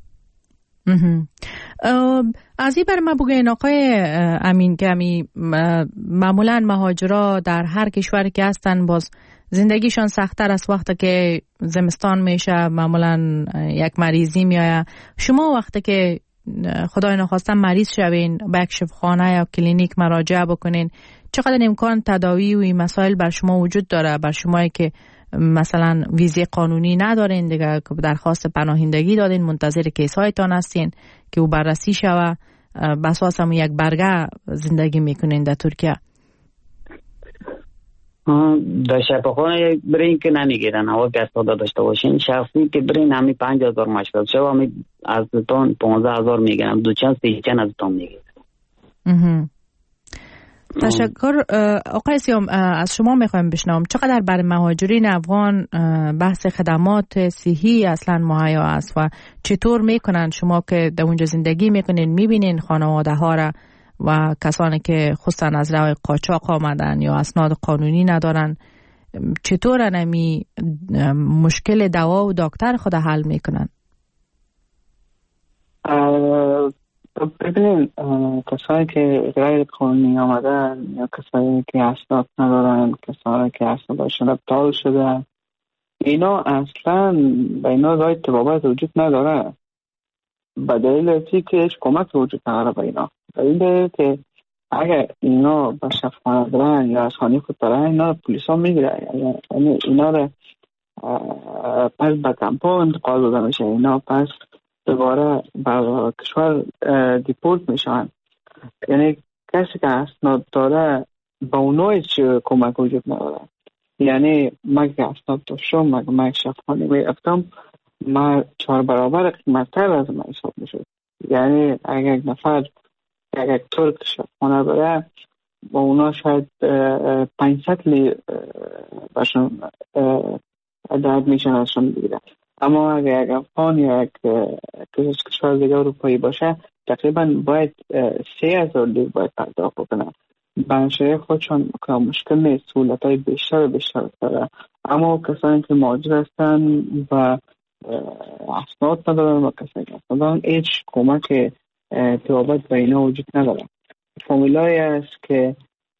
از این بر ما بگوین آقای امین که معمولا مهاجرا در هر کشوری که هستن باز زندگیشان سخت‌تر است وقتی که زمستان میشه، معمولا یک مریضی میآید. شما وقتی که خدای نخواسته مریض شوین به یک شفاخانه یا کلینیک مراجعه بکنین، چقدر امکان تداوی و این مسائل بر شما وجود داره؟ بر شما که مثلا ویزه قانونی ندارین دیگه، درخواست پناهندگی دادین، منتظر کیس هایتان هستین که او بررسی شوه، بس واسه یک برگه زندگی میکنین در ترکیه؟ در شفاخانه برین که نمیگیرن، هوا که استاده داشته باشین شخصی که برین همی 5,000 مشکل شو، همی از تان 15,000 میگیرن، دو چند سه چند از تان میگیرن. تشکر. آقای سیام از شما میخوایم بشنوم چقدر برای مهاجرین افغان بحث خدمات صحی اصلا مهیا است و چطور میکنن؟ شما که در اونجا زندگی میکنین میبینین خانواده ها را و کسانی که خصوصا از راه قاچاق آمدن یا اسناد قانونی ندارن، چطور نمی مشکل دوا و دکتر خود حل میکنن؟ ببینید کسانی که غیر قانونی آمدن یا کسانی که اسناد ندارن، کسانی که اسنادشون ابطال شده، اینا اصلا به اینا راه طبابت وجود نداره، به دلیل ازی که هیچ کمک وجود نداره به اینا. دلیل که اگر اینا به شفاخانه برن یا از خانه خود برن، اینا رو پلیس ها میگیره، یعنی اینا رو پس به کمپا انتقال داده میشه، اینا پس دوباره به کشور دیپورت میشن. یعنی کسی که اسناد داره با اونو هیچ کمک وجود نداره. یعنی من که اسناد داشتم، من شفاخانه میرفتم، من 4 برابر قیمت‌تر از من حساب میشد. یعنی اگر یک نفر اگر ترک شفاخانه بره با اونا شاید 500 لیر باشون درد میشن ازشون بگیرن، اما اگر یک افغان یا یک کشور دیگه اروپایی باشه تقریبا باید 3,000 لیر باید پرداخت بکنن. بنشای خودشون مشکل نیست، سهولت های بیشتر داره، اما کسانی که مهاجر هستن و اسناد ندارن و کسانی که اسناد دارن هیچ کمک طبابت به اینا وجود نداره. فامیلایی هست که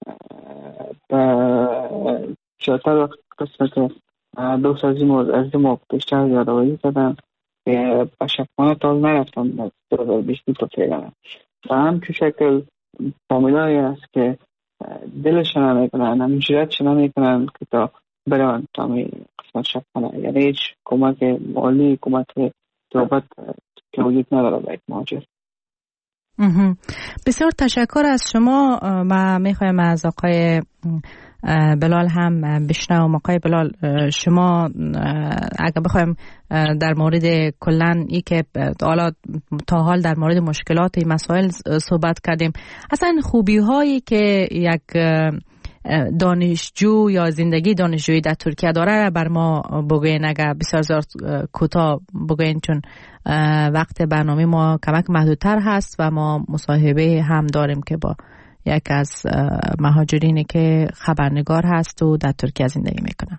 شاطر وقت قصد که دوست از ما بیشتر یادواری زدن که به شفاخانه تاز نرفتن در 2020 تا فعلا، و همچون شکل فامیلایی هست که دلشون نمیکنن، هم جرأتشون نمیکنن که تا برن تا می قسمت شفاخانه. یعنی هیچ کمک مالی، کمک طبابت که وجود نداره باید مهاجر. بسیار تشکر از شما. ما میخوایم از آقای بلال هم بشنوم. آقای بلال، شما اگر بخوایم در مورد کلن ای که تا حال در مورد مشکلات این مسائل صحبت کردیم، اصلا خوبی هایی که یک دانشجو یا زندگی دانشجویی در ترکیه داره بر ما بگوین، اگر بسیار زیاد کوتاه بگوین، چون وقت برنامه ما کمک محدودتر هست و ما مصاحبه هم داریم که با یک از مهاجرینی که خبرنگار هست و در ترکیه زندگی میکنه.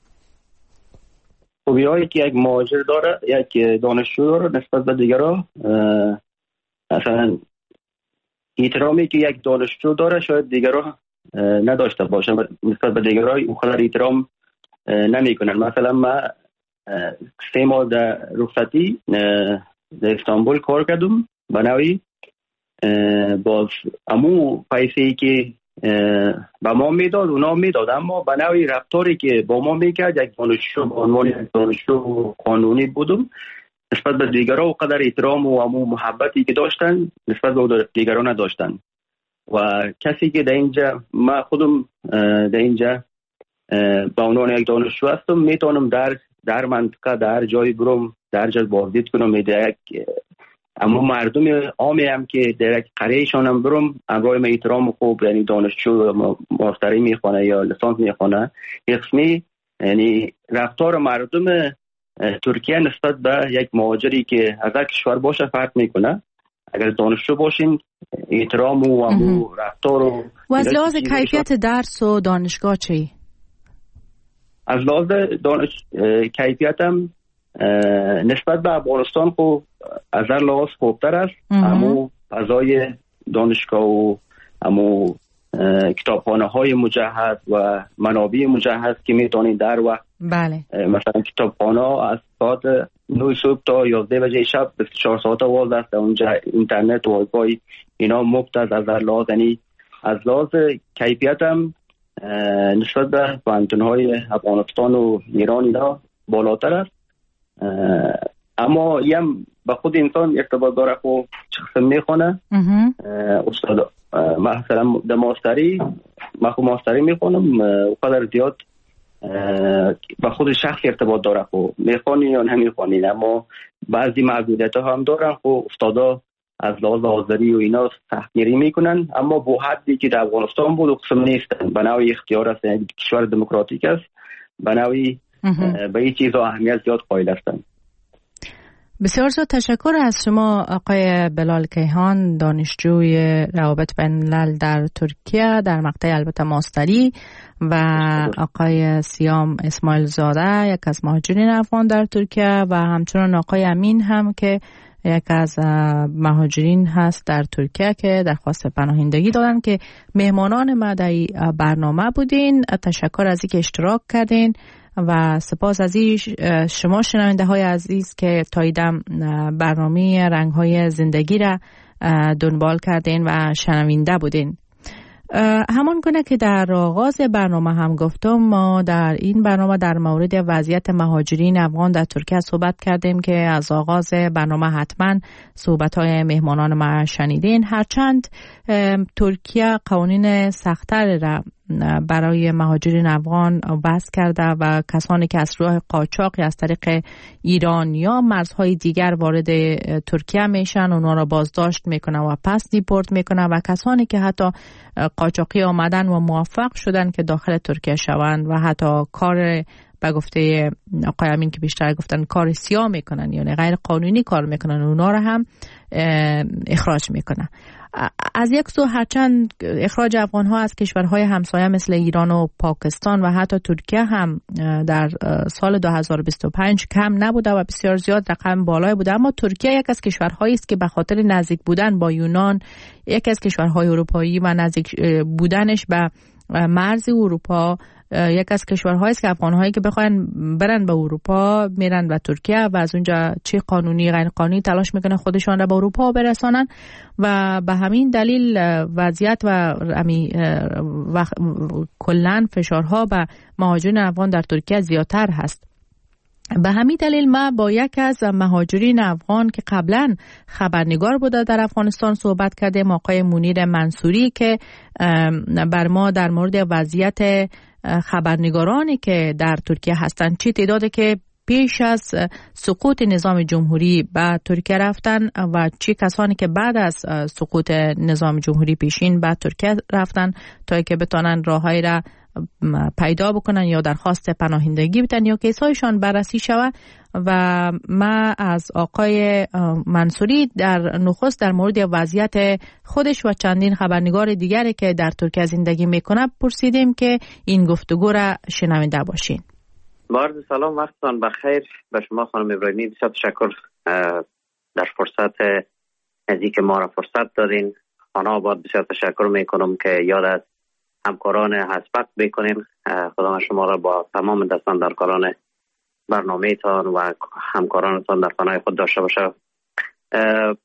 خوبی هایی که یک مهاجر داره، یک دانشجو داره نسبت به دیگرها، مثلا احترامی که یک دانشجو داره شاید دیگرها نداشته باشن، نسبت به دیگرها اونقدر احترام نمی کنن. مثلا من 3 ماه در رخصتی در استانبول کار کردم به نوعی، باز امو پیسه‌ای که به ما میداد، اونا میداد، اما به نوعی رفتاری که با ما میکرد، یک دانشجو به عنوان یک دانشجو قانونی بودم، نسبت به دیگران و قدر احترام و محبتی که داشتن نسبت به دیگران نداشتن. و کسی که در اینجا، من خودم در اینجا به عنوان یک دانشجو هستم، میتونم در منطقه، در جای برم، در جای بازدید کنم، در یک اما مردم عامی هم که در یک قریهشان هم برم، امرای من احترام خوب، یعنی دانشجو ماستری میخونه یا لیسانس میخونه، قسمی یعنی رفتار مردم ترکیه نسبت به یک مهاجری که از یک کشور باشه فرق میکنه. اگر دانشجو باشین، احترام و رفتار و از لحاظ کیفیت درس و دانشگاه چی؟ از لحاظ کیفیتم نسبت به افغانستان خب از هر لحاظ خوبتر است، اما فضای دانشگاه و اما کتابخانه های مجهز و منابع مجهز که میتونید در وقت، بله، مثلا کتابخانه از ساعت 9 صبح تا 11 بجه شب 24 ساعت واز است، اونجا اینترنت و وایفای اینا مفت است. از هر لحاظ یعنی از لحاظ کیفیتم نسبت به پوهنتون‌های افغانستان و ایران اینا بالاتر است، اما هم به خود انسان ارتباط داره. خب شخص میخونه استاد، مثلا در ماستری، من خب ماستری میخونم، قدر زیاد به خود شخص ارتباط داره. خب میخونی یا نمیخونی، اما بعضی محدودیت ها هم دارن. خب استادا از لحاظ حاضری و اینا سختگیری میکنن، اما با حدی که در افغانستان بود قسم نیستن. به نوعی اختیار است، کشور دموکراتیک است، به نوعی به این چیزا اهمیت زیاد قائل هستند. بسیار زیاد تشکر از شما آقای بلال کیهان، دانشجوی روابط بین الملل در ترکیه در مقطع البته ماستری، و آقای سیام اسماعیل زاده، یک از مهاجرین افغان در ترکیه، و همچنان آقای امین هم که یک از مهاجرین هست در ترکیه که درخواست پناهندگی دادن، که مهمانان ما در برنامه بودین. تشکر از اینکه اشتراک کردین و سپاس از شما شنونده های عزیز که تاییدم برنامه رنگ های زندگی را دنبال کردین و شنونده بودین. همان گونه که در آغاز برنامه هم گفتم، ما در این برنامه در مورد وضعیت مهاجرین افغان در ترکیه صحبت کردیم که از آغاز برنامه حتما صحبت‌های مهمانان ما شنیدین. هرچند ترکیه قوانین سخت‌تر را برای مهاجرین افغان وضع کرده و کسانی که از راه قاچاقی از طریق ایران یا مرزهای دیگر وارد ترکیه میشن، اونا را بازداشت میکنه و پس دیپورت میکنه، و کسانی که حتی قاچاقی آمدن و موفق شدن که داخل ترکیه شوند و حتی کار به گفته آقای امین که بیشتر گفتن کار سیاه میکنن، یعنی غیر قانونی کار میکنن، اونا را هم اخراج میکنن. از یک سو هرچند اخراج افغان ها از کشورهای همسایه مثل ایران و پاکستان و حتی ترکیه هم در سال 2025 کم نبوده و بسیار زیاد رقم بالای بوده، اما ترکیه یک از کشورهایی است که به خاطر نزدیک بودن با یونان، یک از کشورهای اروپایی و نزدیک بودنش به مرز اروپا، یک از کشورهایی است که افغان‌هایی که بخواین برن به اروپا میرن به ترکیه و از اونجا چه قانونی غیر قانونی تلاش میکنن خودشان را به اروپا برسانن، و به همین دلیل وضعیت و کلاً فشارها به مهاجرین افغان در ترکیه زیادتر هست. به همین دلیل ما با یک از مهاجرین افغان که قبلا خبرنگار بوده در افغانستان صحبت کردیم، آقای منیر منصوری، که بر ما در مورد وضعیت خبرنگارانی که در ترکیه هستند، چه تعدادی که پیش از سقوط نظام جمهوری به ترکیه رفتن و چه کسانی که بعد از سقوط نظام جمهوری پیشین به ترکیه رفتن تا که بتونن راههایی را پیدا بکنن یا درخواست پناهندگی بدن یا کیسایشان بررسی شود. و ما از آقای منصوری در نخست در مورد وضعیت خودش و چندین خبرنگار دیگری که در ترکیه زندگی میکنه پرسیدیم که این گفتگو را شنونده باشین. عرض سلام، وقتتان بخیر. به شما خانم ابراهیمی بسیار تشکر در فرصت ازی که ما را فرصت دادین. خانه آباد بسیار تشکر میکنم که یاد از همکاران هسپک بکنین. خدا شما را با تمام دستاندرکاران برنامه تان و همکارانتان در خانه خود داشته باشه.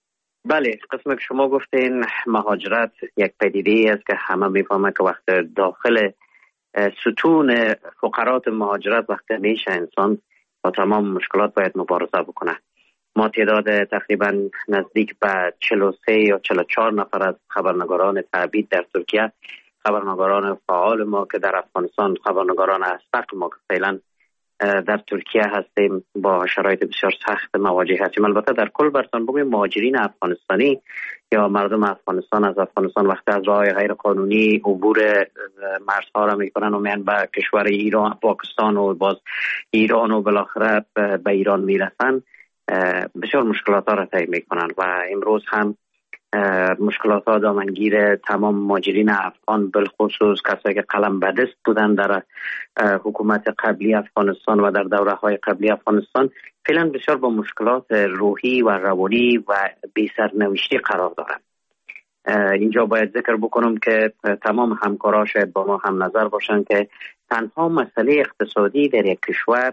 بله، قسم که شما گفتین مهاجرت یک پدیده است که همه میفهمه که وقت داخل ستون فقرات مهاجرت وقت میشه انسان با تمام مشکلات باید مبارزه بکنه. ما تعداد تقریبا نزدیک به 43 یا 44 نفر از خبرنگاران تعبید در ترکیه، خبرنگاران فعال ما که در افغانستان، خبرنگاران اسبق ما که فعلا در ترکیه هستیم، با شرایط بسیار سخت مواجه هستیم. البته در کل برتان بگویم مهاجرین افغانستانی یا مردم افغانستان از افغانستان وقتی از راه غیر قانونی عبور مرزها را میکنن و میان به کشور ایران، پاکستان و باز ایران و بالاخره به ایران میرسن، بسیار مشکلات ها را طی میکنن و امروز هم مشکلات ها دامنگیر تمام مهاجرین افغان، بالخصوص کسایی که قلم به دست بودن در حکومت قبلی افغانستان و در دوره های قبلی افغانستان، فعلا بسیار با مشکلات روحی و روانی و بی سرنوشتی قرار دارند. اینجا باید ذکر بکنم که تمام همکارا شاید با ما هم نظر باشن که تنها مسئله اقتصادی در یک کشور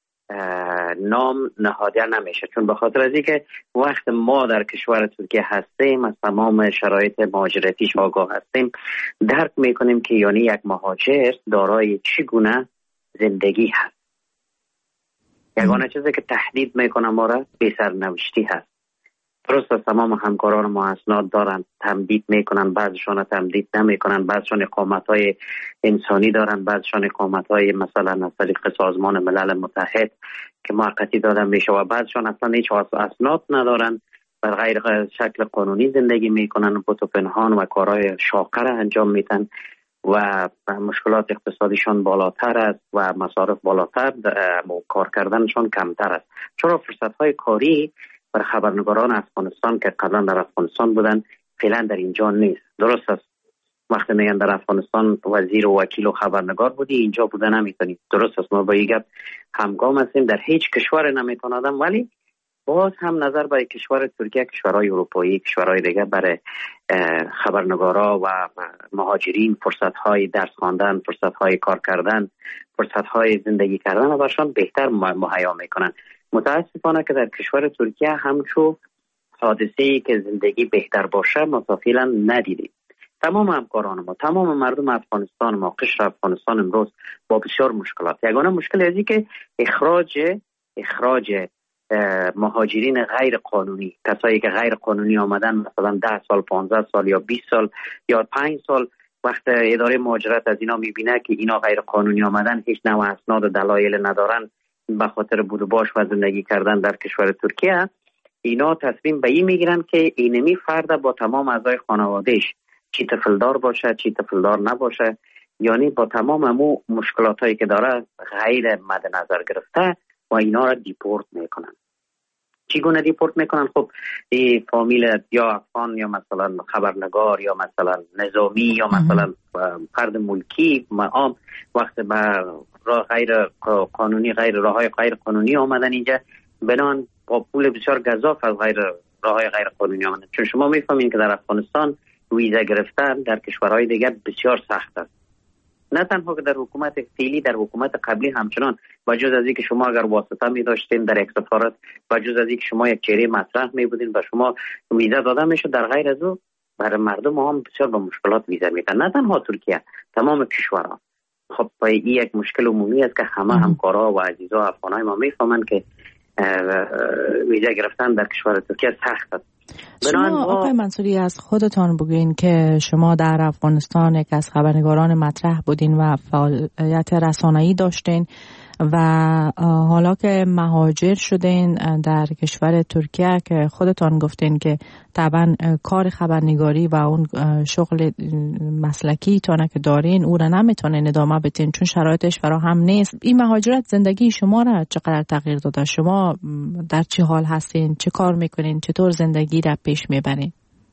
نام نهاده نمیشه، چون به خاطر از اینکه وقت ما در کشور ترکیه هستیم، از تمام شرایط مهاجرتیش آگاه هستیم، درک میکنیم که یعنی یک مهاجر دارای چگونه زندگی هست. یگانه چیزی که تهدید میکنه ما را بی سرنوشتی هست. درست از تمام همکاران ما اسناد دارن، تمدید میکنن، بعضشان تمدید نمیکنن، بعضشان اقامت‌های انسانی دارن، بعضشان اقامت‌های مثلا از طریق سازمان ملل متحد که موقتی داده میشه و بعضشان اصلا هیچ اسناد ندارن، در غیر شکل قانونی زندگی میکنن و تو پنهان و کارهای شاقه را انجام میدن و مشکلات اقتصادیشان بالاتر است و مصارف بالاتر و کار کردنشان کمتر است. چرا فرصت‌های کاری بر خبرنگاران افغانستان که قبلا در افغانستان بودن فعلا در اینجا نیست. درست است وقتی میگن در افغانستان وزیر و وکیل و خبرنگار بودی، اینجا بودن نمیتونی. درست است، ما با این گپ همگام هستیم، در هیچ کشور نمیتونه آدم، ولی باز هم نظر به کشور ترکیه، کشورهای اروپایی، کشورهای دیگه برای خبرنگارا و مهاجرین فرصت‌های درس خواندن، فرصت‌های کار کردن، فرصت‌های زندگی کردن و برشان بهتر مهیا میکنن. متاسفانه که در کشور ترکیه همچون حادثه‌ای که زندگی بهتر باشه ما تا فعلا ندیدیم. تمام همکاران ما، تمام مردم افغانستان ما، قشر افغانستان امروز با بسیار مشکلات. یگانه مشکل ازی که اخراج مهاجرین غیر قانونی، کسایی که غیر قانونی آمدن، مثلا 10 سال، 15 سال یا 20 سال یا 5 سال، وقت اداره مهاجرت از اینا میبینه که اینا غیر قانونی آمدن، هیچ نوع اسناد و دلایل ندارن به خاطر بود و باش و زندگی کردن در کشور ترکیه، اینا تصمیم به این میگیرن که اینمی فرد با تمام اعضای خانوادهش، چی طفلدار باشه چی طفلدار نباشه، یعنی با تمام امو مشکلات هایی که داره غیر مد نظر گرفته و اینا را دیپورت میکنن. چگونه دیپورت میکنن؟ خب این فامیل یا افغان یا مثلا خبرنگار یا مثلا نظامی یا مثلا فرد ملکی عام وقت به راه غیر قانونی، راههای غیر قانونی آمدن اینجا، بنان با پول بسیار گزاف از راههای غیر قانونی آمدن. چون شما میفهمین که در افغانستان ویزا گرفتن در کشورهای دیگر بسیار سخت است. نه تنها که در حکومت فعلی، در حکومت قبلی همچنان، بجز از اینکه شما اگر واسطه می داشتین در یک سفارت، بجز از اینکه شما یک چهره مطرح می بودین و شما ویزا داده میشد، در غیر از او برای مردم هم بسیار با مشکلات ویزا میدن. نه تنها ترکیه، تمام کشورها. خب این یک مشکل عمومی است که همه همکارا و عزیزا افغانای ما میفهمن که ویزا گرفتن در کشور ترکیه سخت است. شما آقای منصوری از خودتان بگوین که شما در افغانستان یک از خبرنگاران مطرح بودین و فعالیت رسانه‌ای داشتین و حالا که مهاجر شدین در کشور ترکیه که خودتان گفتین که طبعا کار خبرنگاری و اون شغل مسلکی تانه که دارین او را نمیتونین ادامه بدین چون شرایطش فراهم نیست. این مهاجرت زندگی شما را چقدر تغییر داده؟ شما در چه حال هستین؟ چه کار میکنین؟ چطور زندگی را پیش میبرین؟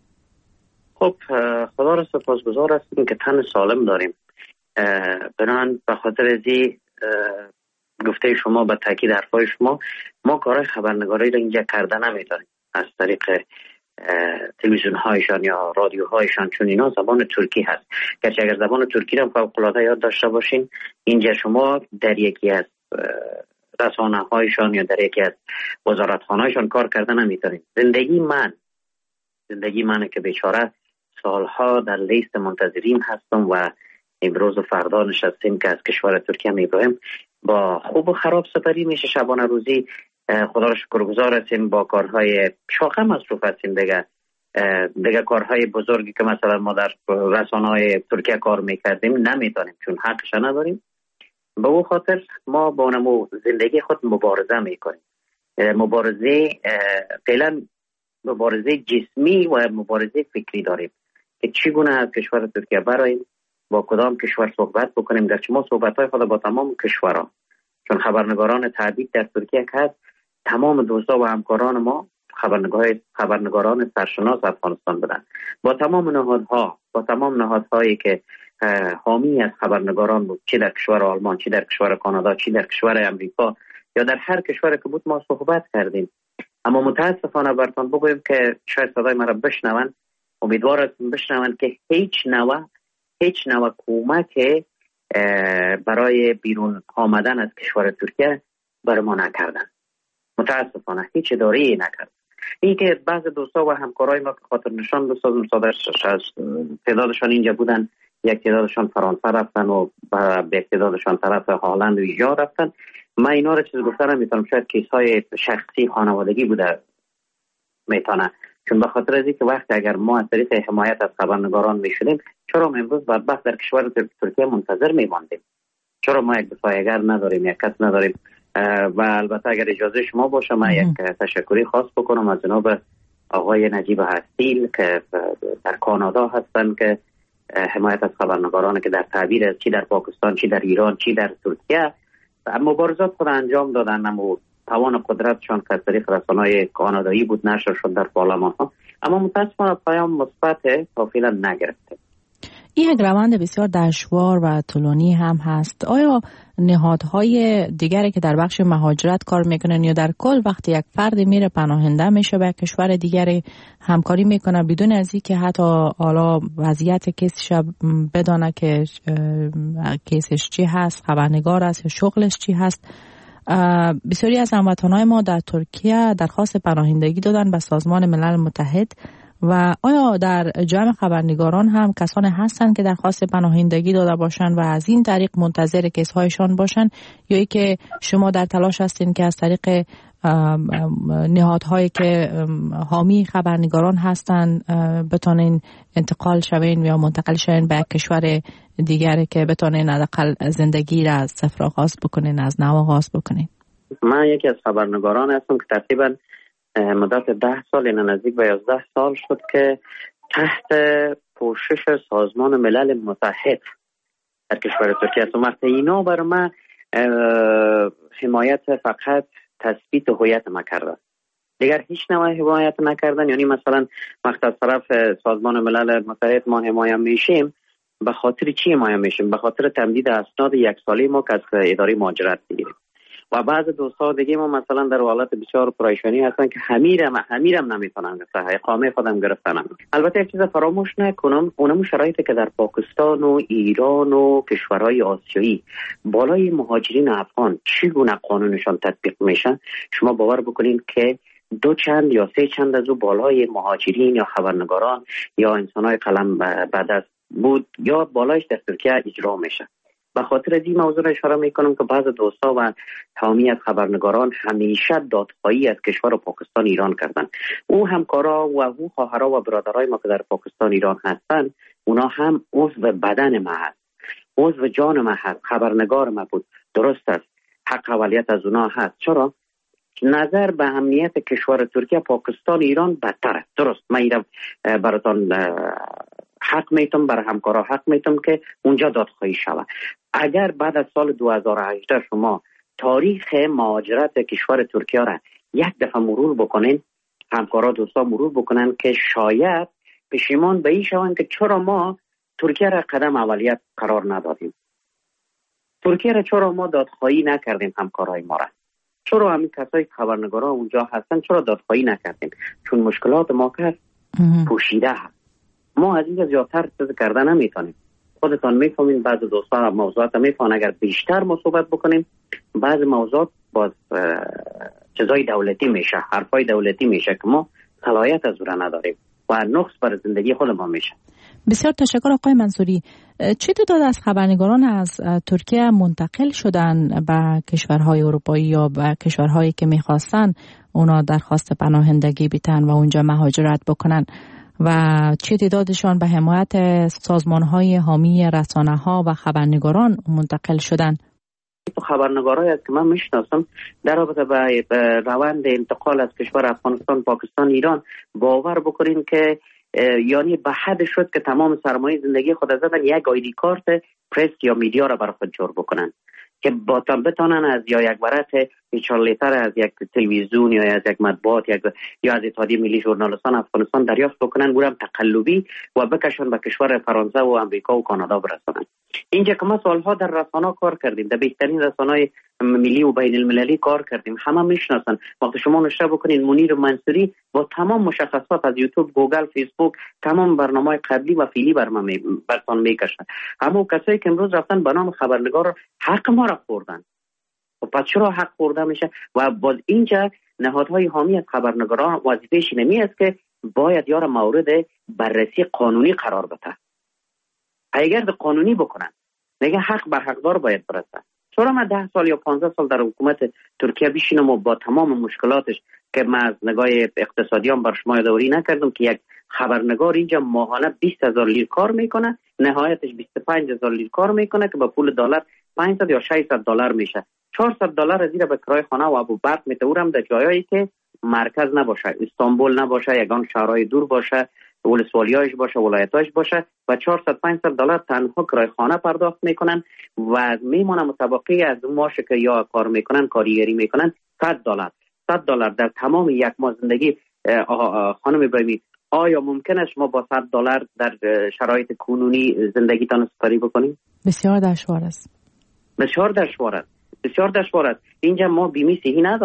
خب خدا را سپاسگزار هستیم که تن سالم داریم. بنابراین به خاطر ازی گفته شما به تاکید حرفای شما، ما کارهای خبرنگاری را اینجا کردن نمیتونیم از طریق تلویزیون هایشان یا رادیو هایشان، چون اینا زبان ترکی هست. گرچه اگر زبان ترکی را فوق العاده یاد داشته باشین، اینجا شما در یکی از رسانه هایشان یا در یکی از وزارتخانه هایشان کار کردن نمیتونید. زندگی من زندگی من که بیچاره سالها در لیست منتظرین هستم و امروز و فردا نشستیم که از کشور ترکیه میبریم. با خوب و خراب سپری میشه شبانه روزی. خدا را شکرگزار هستیم، با کارهای شاقه مصروف هستیم. دیگه کارهای بزرگی که مثلا ما در رسانه‌های ترکیه کار میکردیم نمیتونیم چون حقش نداریم. به او خاطر ما با نمو زندگی خود مبارزه میکنیم. فعلا مبارزه جسمی و مبارزه فکری داریم که چگونه از کشور ترکیه براییم، با کدام کشور صحبت بکنیم. گرچه ما صحبت‌های خود با تمام کشورها، چون خبرنگاران تعدید در ترکیه که هست، تمام دوستا و همکاران ما خبرنگاران سرشناس افغانستان بودن. با تمام نهادهایی که حامی از خبرنگاران بود، چه در کشور آلمان، چه در کشور کانادا، چه در کشور امریکا یا در هر کشور که بود ما صحبت کردیم. اما متاسفانه براتون بگویم که شاید صدای مرا بشنون، امیدوارم بشنون که هیچ نوع کمک برای بیرون آمدن از کشور ترکیه بر ما نکردن. متاسفانه هیچ اداره‌ای نکرد. این که بعض دوستا و همکارای ما که خاطر نشان بسازم تعدادشان اینجا بودن، یک تعدادشان فرانسه رفتن و به تعدادشان طرف هالند و ایجاد رفتن. من اینا رو چیز گفتم میتونم، شاید کیس‌های شخصی خانوادگی بوده میتونه، چون به خاطر از اینکه وقتی اگر ما از طریق حمایت از خبرنگاران میشدیم، چرا ما امروز بدبخت در کشور ترکیه منتظر میماندیم؟ چرا ما یک دفاعگر نداریم، یک کس نداریم؟ و البته اگر اجازه شما باشه من یک تشکری خاص بکنم از جناب آقای نجیب هستیل که در کانادا هستن که حمایت از خبرنگاران که در تعبیر چی در پاکستان، چی در ایران، چی در ترکیه مبارزات خود انجام دادن. اما توان قدرتشان که از طریق رسانه‌های کانادایی بود نشر شد در پارلمان ها، اما متاسفانه پیام مثبت کافیاً نگرفته. این یک روند بسیار دشوار و طولانی هم هست. آیا نهادهای دیگری که در بخش مهاجرت کار میکنن یا در کل وقتی یک فرد میره پناهنده میشه به کشور دیگری همکاری میکنه بدون از اینکه حتی حالا وضعیت کیسش بدانه که کیسش چی هست، خبرنگار است یا شغلش چی هست؟ بسیاری از هموطنان ما در ترکیه درخواست پناهندگی دادن به سازمان ملل متحد و آیا در جمع خبرنگاران هم کسانی هستند که درخواست پناهندگی داده باشند و از این طریق منتظر کیس‌هایشان باشند، یا ای که شما در تلاش هستین که از طریق نهادهایی که حامی خبرنگاران هستند بتونین انتقال شوین یا منتقل شوین به کشور دیگری که بتونین حداقل زندگی را از صفر آغاز بکنین، از نو آغاز بکنین؟ من یکی از خبرنگاران هستم که تقریبا مدت 10 سال، این نزدیک به 11 سال شد که تحت پوشش سازمان ملل متحد در کشور ترکیه هستم. وقتی اینا بر من حمایت فقط تثبیت هویت ما کردن، دیگر هیچ نوع حمایت نکردن. یعنی مثلا وقتی از طرف سازمان ملل متحد ما حمایت میشیم، به خاطر چی حمایت میشیم؟ به خاطر تمدید اسناد 1 ساله ما که از اداره مهاجرت میگیریم. و بعض دوستا دیگه ما مثلا در حالت بسیار پریشانی هستن که همیرم نمیتونن گرفتن، اقامه خودم گرفتن. البته یک چیز فراموش نکنم، اونم شرایطی که در پاکستان و ایران و کشورهای آسیایی بالای مهاجرین افغان چگونه قانونشان تطبیق میشن، شما باور بکنین که 2 چند یا 3 چند از او بالای مهاجرین یا خبرنگاران یا انسانهای قلم بدست بود یا بالایش در ترکیه اجرا میشه. به خاطر از این موضوع اشاره میکنم که بعض دوستا و حامی از خبرنگاران همیشه دادخواهی از کشور پاکستان ایران کردن. او همکارا و او خواهرها و برادرای ما که در پاکستان ایران هستن، اونا هم عضو بدن ما هست، عضو جان ما هست، خبرنگار ما بود. درست است، حق اولیت از اونا هست. چرا؟ نظر به امنیت کشور ترکیه، پاکستان، ایران بدتره. درست، من ایران براتون حق میتونم، برای همکارا حق میتونم که اونجا دادخواهی شود. اگر بعد از سال 2018 شما تاریخ مهاجرت کشور ترکیه را یک دفعه مرور بکنین، همکارا دوستا مرور بکنن که شاید پشیمان به این شوند که چرا ما ترکیه را قدم اولیت قرار ندادیم، ترکیه را چرا ما دادخواهی نکردیم، همکارای ما را چرا همین کسای خبرنگارا اونجا هستن چرا دادخواهی نکردیم؟ چون مشکلات ما که پوشیده هست، ما از اینجا زیادتر چیز کردن نمیتونیم. خودتان میفهمین بعض دوستا موضوعات میفهمن اگر بیشتر ما صحبت بکنیم بعض موضوعات باز چیزای دولتی میشه، حرفای دولتی میشه که ما صلاحیت از اون نداریم. و نقص بر زندگی خود ما میشه. بسیار تشکر آقای منصوری. چه تعداد از خبرنگاران از ترکیه منتقل شدن به کشورهای اروپایی یا به کشورهایی که میخواستن اونا درخواست پناهندگی بیتن و اونجا مهاجرت بکنن و چه تعدادشان به حمایت سازمانهای حامی رسانه‌ها و خبرنگاران منتقل شدن؟ خبرنگارایی است که من میشناسم در رابطه به روند انتقال از کشور افغانستان، پاکستان، ایران، باور بکنین که یعنی به حد شد که تمام سرمایه زندگی خود زدن یک آیدی کارت پرس یا میدیا را برای خود جور بکنن که بتانن از یا یک برات 4 لیتر از یک تلویزیون یا از یک مطبوعات یا از اتحادیه ملی ژورنالیستان افغانستان دریافت بکنن، برام تقلبی و بکشن به کشور فرانسه و امریکا و کانادا برسونن. اینجا که ما سالها در رسانه‌ها کار کردیم، در بهترین رسانه‌های ملی و بین المللی کار کردیم، همه میشناسن. وقتی شما نشته بکنین منیر منصوری با تمام مشخصات از یوتیوب، گوگل، فیسبوک، تمام برنامه‌های قبلی و فعلی برتون میکشن. اما کسایی که امروز رفتن به نام خبرنگار حق ما را خوردن. و پس چرا حق خورده میشه؟ و باز اینجا نهادهای حامی از خبرنگاران وظیفه‌اش نمی است که باید یار مورد بررسی قانونی قرار بده. اگر قانونی بکنن میگه حق بر حقدار باید برسه. چرا من 10 سال یا 15 سال در حکومت ترکیه بشینم و با تمام مشکلاتش که من از نگاه اقتصادی هم بر شما یادآوری نکردم که یک خبرنگار اینجا ماهانه 20,000 لیر کار میکنه، نهایتش 25,000 لیر کار میکنه که با پول دلار 500 یا 600 دلار میشه. 400 دلار از این به کرایه خانه و ابو برق میتورم در جایایی که مرکز نباشه، استانبول نباشه، یگان شهرهای دور باشه، ولسوالیایش باشه، ولایتایش باشه و 400 500 دلار تنها کرایه خانه پرداخت میکنن و میمونه مطابقی از اون ماشه که یا کار میکنن، کارگری میکنن 100 دلار در تمام یک ماه زندگی. خانم ابراهیمی، آیا ممکن است شما با 100 دلار در شرایط کنونی زندگیتان سپری بکنید؟ بسیار دشوار است. بسیار دشوار است. اینجا ما بیمه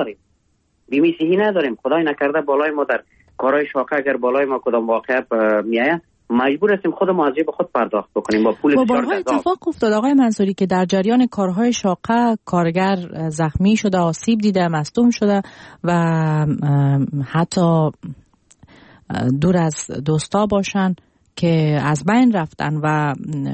صحی نداریم. خدای نکرده بالای ما در کارهای شاقه اگر بالای ما کدام واقعه میایه مجبور هستیم خودمون از جیب خود پرداخت بکنیم با پول بسیار گذاف. اتفاق افتاد آقای منصوری که در جریان کارهای شاقه کارگر زخمی شده، آسیب دیده، مصدوم شده و حتی دور از دوستا باشن که از بین رفتن و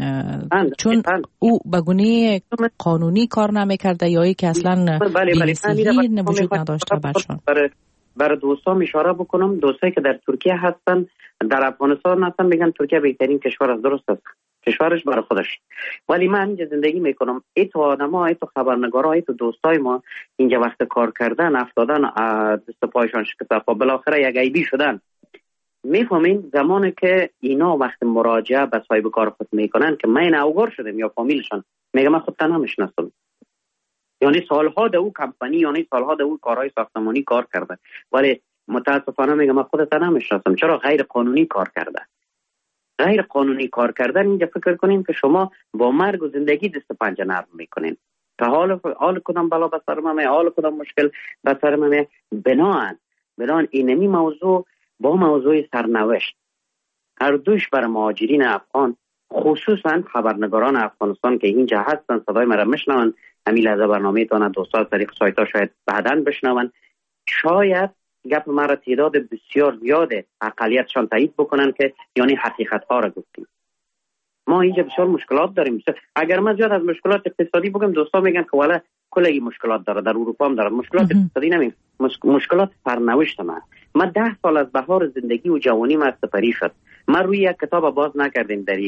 چون او بگونه قانونی کار نمیکرده یا ای که اصلا بی‌صحی وجود نداشته برشان. برای دوستان اشاره بکنم، دوستایی که در ترکیه هستن، در افغانستان هستن، میگن ترکیه بهترین کشور است. درست است، کشورش برای خودش، ولی من اینجا زندگی میکنم. ایتو آدما، ایتو خبرنگارا، ایتو دوستای ما اینجا وقت کار کردن افتادن دست پایشان شکسته، خب بالاخره یک عیبی شدن. میفهمین زمانی که اینا وقت مراجعه به صاحب کار خود میکنن که من اوگار شدم یا فامیلشان، میگه من خودت نمیشناسم، یعنی سالها در او کمپانی، یعنی سالها در او کارهای ساختمانی کار کرده، ولی متاسفانه میگه من خودت نمیشناسم. چرا؟ غیر قانونی کار کرده. غیر قانونی کار کردن اینجا فکر کنین که شما با مرگ و زندگی دست پنجه نرم میکنین تا حال کدام بلا به سر من، حال کدام مشکل به سر من. بنان اینمی موضوع با موضوع سرنوشت هر دوش بر مهاجرین افغان، خصوصا خبرنگاران افغانستان که اینجا هستن، صدای مرا میشنون، همین لحظه برنامه تان دوستان طریق سایت ها شاید بعداً بشنون، شاید گپ مرا تعداد بسیار زیاد اقلیتشان تایید بکنن که یعنی حقیقت ها را گفتیم. ما اینجا بسیار مشکلات داریم. اگر من زیاد از مشکلات اقتصادی بگم، دوستان میگن که والا کلی مشکلات داره، در اروپا هم داره. مشکلات اقتصادی نمیم، مشکلات سرنوشت من 10 سال از بهار زندگی و جوانی من سپری شد. من روی یک کتاب باز نکردیم در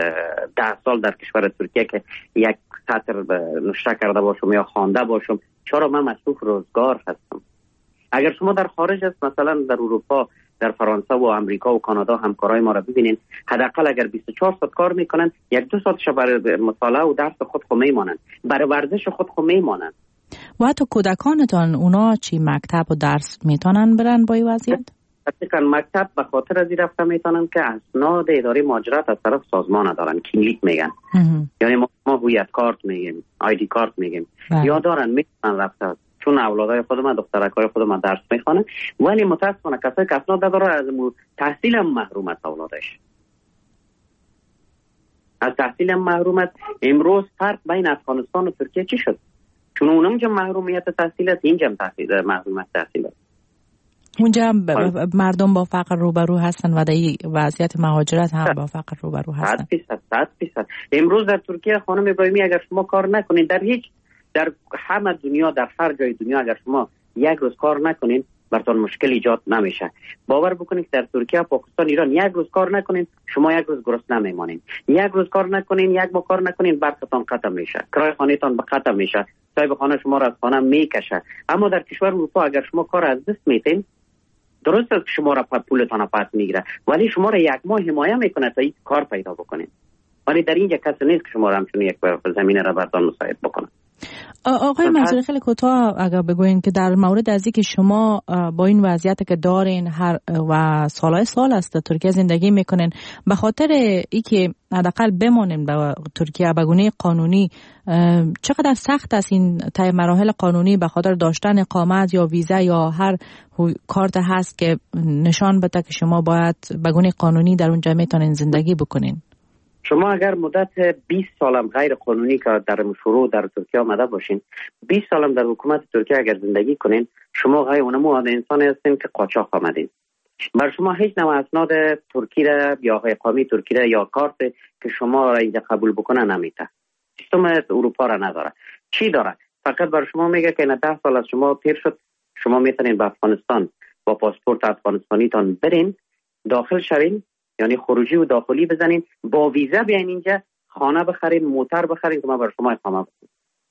10 سال در کشور ترکیه که یک سطر نوشته کرده باشم یا خوانده باشم. چرا؟ من مصروف روزگار هستم. اگر شما در خارج است، مثلا در اروپا، در فرانسه و امریکا و کانادا همکارای ما را ببینین، حداقل اگر 24 ساعت کار میکنن، 1-2 ساعتش برای مطالعه و درس خود میمانن، برای ورزش خود میمانن. و حتی کودکانتان اونا چی مکتب و درس میتونن برن با این وضعیت؟ حقیقتا مکتب به خاطر از این رفته میتونن که اسناد اداره مهاجرت از طرف سازمان دارن، کلیک میگن. یعنی ما هویت کارت میگیم، آیدی کارت میگیم، یا دارن میتونن رفته. چون اولادای خودم، دخترکای خودم درس میخوانن، ولی متاسفانه کسایی که اسناد نداره از تحصیل هم محروم است. اولادش از تحصیل هم محروم است. امروز فرق بین افغانستان و ترکیه چی شد؟ چون اونم جا محرومیت تحصیل است، اینجا هم محرومیت تحصیل است. اونجا هم مردم با فقر روبرو هستن و در وضعیت مهاجرت هم با فقر روبرو هستن. 100%. امروز در ترکیه خانم ابراهیمی اگر شما کار نکنین، در همه دنیا، در هر جای دنیا اگر شما یک روز کار نکنین براتون مشکل ایجاد نمیشه. باور بکنید در ترکیه، پاکستان، ایران یک روز کار نکنین شما یک روز گرسنه میمانین. یک روز کار نکنین، یک ماه کار نکنین برقتون قطع میشه، کرایه خانه‌تان قطع میشه، صاحب خانه شما را از خانه میکشه. اما در کشور اروپا اگر شما کار از دست میتین، درست است که شما را پولتان پس میگیره، ولی شما را یک ماه حمایت میکنه تا این کار پیدا بکنین. ولی در اینجا کسی نیست که شما را همچون یک زمینه را براتون مساعد بکنه. آقای منصوری خیلی کوتاه اگر بگوین که در مورد از اینکه شما با این وضعیت که دارین و سال است ترکیه زندگی میکنین، به خاطر اینکه حداقل بمانین به ترکیه به گونه قانونی، چقدر سخت است این طی مراحل قانونی به خاطر داشتن اقامت یا ویزا یا هر کارت هست که نشان بده که شما باید به گونه قانونی در اونجا میتونین زندگی بکنین؟ شما اگر مدت 20 سالم غیر قانونی که در شروع در ترکیه آمده باشین، 20 سالم در حکومت ترکیه اگر زندگی کنین، شما غیر اونمو انسان هستین که قاچاق آمدین. بر شما هیچ نوع اسناد ترکی را یا اقامه ترکی را یا کارت که شما را اینجا قبول بکنه نمیده. سیستم اروپا را نداره. چی داره؟ فقط بر شما میگه که نه 10 سال از شما تیر شد، شما میتونین به افغانستان با پاسپورت افغانستانی تان برین، داخل شوین، یعنی خروجی و داخلی بزنین، با ویزا بیاین اینجا، خانه بخرین، موتر بخرین که ما بر شما اقامه بدیم.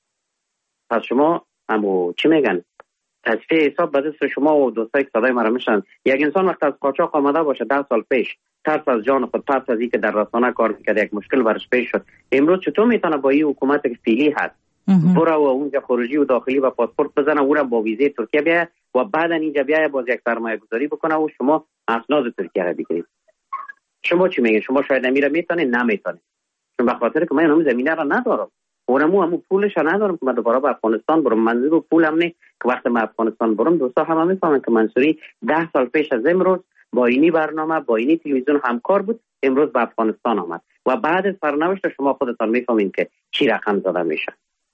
پس شما همو چی میگن؟ تصفیه حساب به دست شما و دوستایی که صدای مرا میشن. یک انسان وقت از قاچاق آمده باشه 10 سال پیش، ترس از جان خود، ترس از اینکه در رسانه کار میکرد یک مشکل برش پیش شد، امروز چطور میتونه با این حکومت که فعلی هست برو و اونجا خروجی و داخلی و پاسپورت بزنه، او را با ویزه ترکیه بیاید و بعد اینجا بیاید باز یک سرمایه گذاری بکنه و شما اسناد ترکیه را بگیرید؟ شما چی میگین؟ شما شاید امیره میتونه نمیتونه، چون به خاطر که من اون زمینه را ندارم، اونمو پولش را ندارم که من دوباره به افغانستان برم. منظور پولم نه که وقتی من افغانستان برم دوستا همه میفهمن که منصوری 10 سال پیش از امروز با اینی برنامه با اینی تلویزیون همکار بود، امروز به افغانستان آمد و بعد از سرنوشت شما خودتان میفهمین که چی رقم زده میشه.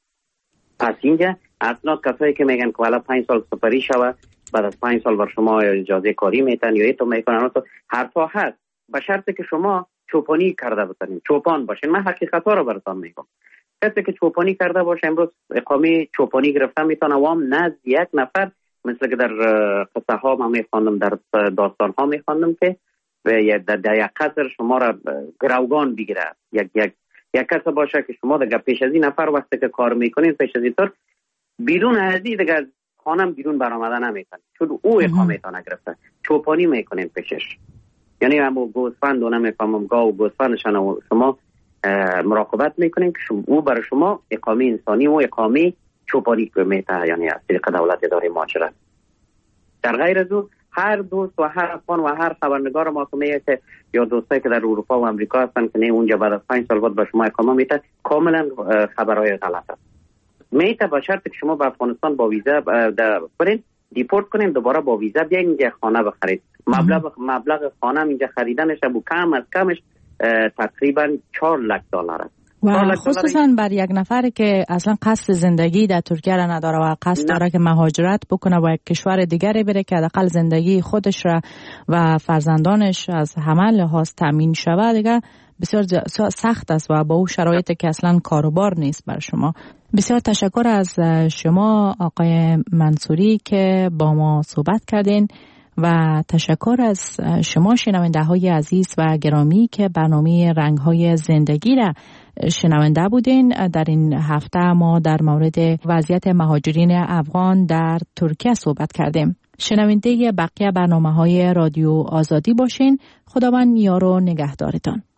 پس اینجا اسناد کسایی که میگن که حالا 5 سال سفری شوه، بعد از 5 سال بر شما اجازه کاری میتن یا ایتو میکنن، تو حرفا هست، به شرطی که شما چوپانی کرده باشین، چوپان باشین. من حقیقتا رو براتون میگم، کسی که چوپانی کرده باشه امروز اقامه چوپانی گرفته میتونه وام نزد یک نفر، مثل که در قصه ها ما میخواندم، در داستان ها میخواندم که در یک قصر شما را گروگان بگیره، یک کس باشه که شما دیگه پیش از این نفر وقتی که کار میکنین پیش از این طور بیرون از این دیگه خانم بیرون برآمده نمیکنه، چون او اقامه تا نگرفته، چوپانی میکنین پیشش. یعنی همو گوسفند و نمیفهمم گاو و گوسفندشان و شما مراقبت میکنین که او برای شما اقامه انسانی و اقامه چوپانی میته، یعنی از طریق دولت اداره مهاجرت. در غیر از او هر دوست و هر افغان و هر خبرنگار ما که میگه که یا دوستایی که در اروپا و امریکا هستن که نه اونجا بعد از 5 سال بعد به شما اقامه میته، کاملا خبرهای غلط است. میته با شرط که شما به افغانستان با ویزا برین، دیپورت کنین، دوباره با ویزا بیاین اینجا خانه بخرید. مبلغ خانه اینجا خریدنش ابو کم از کمش تقریبا 4 لک دلار است. و خصوصا بر یک نفر که اصلا قصد زندگی در ترکیه را نداره و قصد داره که مهاجرت بکنه و یک کشور دیگری بره که حداقل زندگی خودش را و فرزندانش از همه لحاظ تامین شود، دیگه بسیار سخت است و با اون شرایطی که اصلا کاروبار نیست بر شما. بسیار تشکر از شما آقای منصوری که با ما صحبت کردین و تشکر از شما شنونده های عزیز و گرامی که برنامه رنگ‌های زندگی را شنونده بودین. در این هفته ما در مورد وضعیت مهاجرین افغان در ترکیه صحبت کردیم. شنونده بقیه برنامه‌های رادیو آزادی باشین. خداوند یار و نگهدارتان.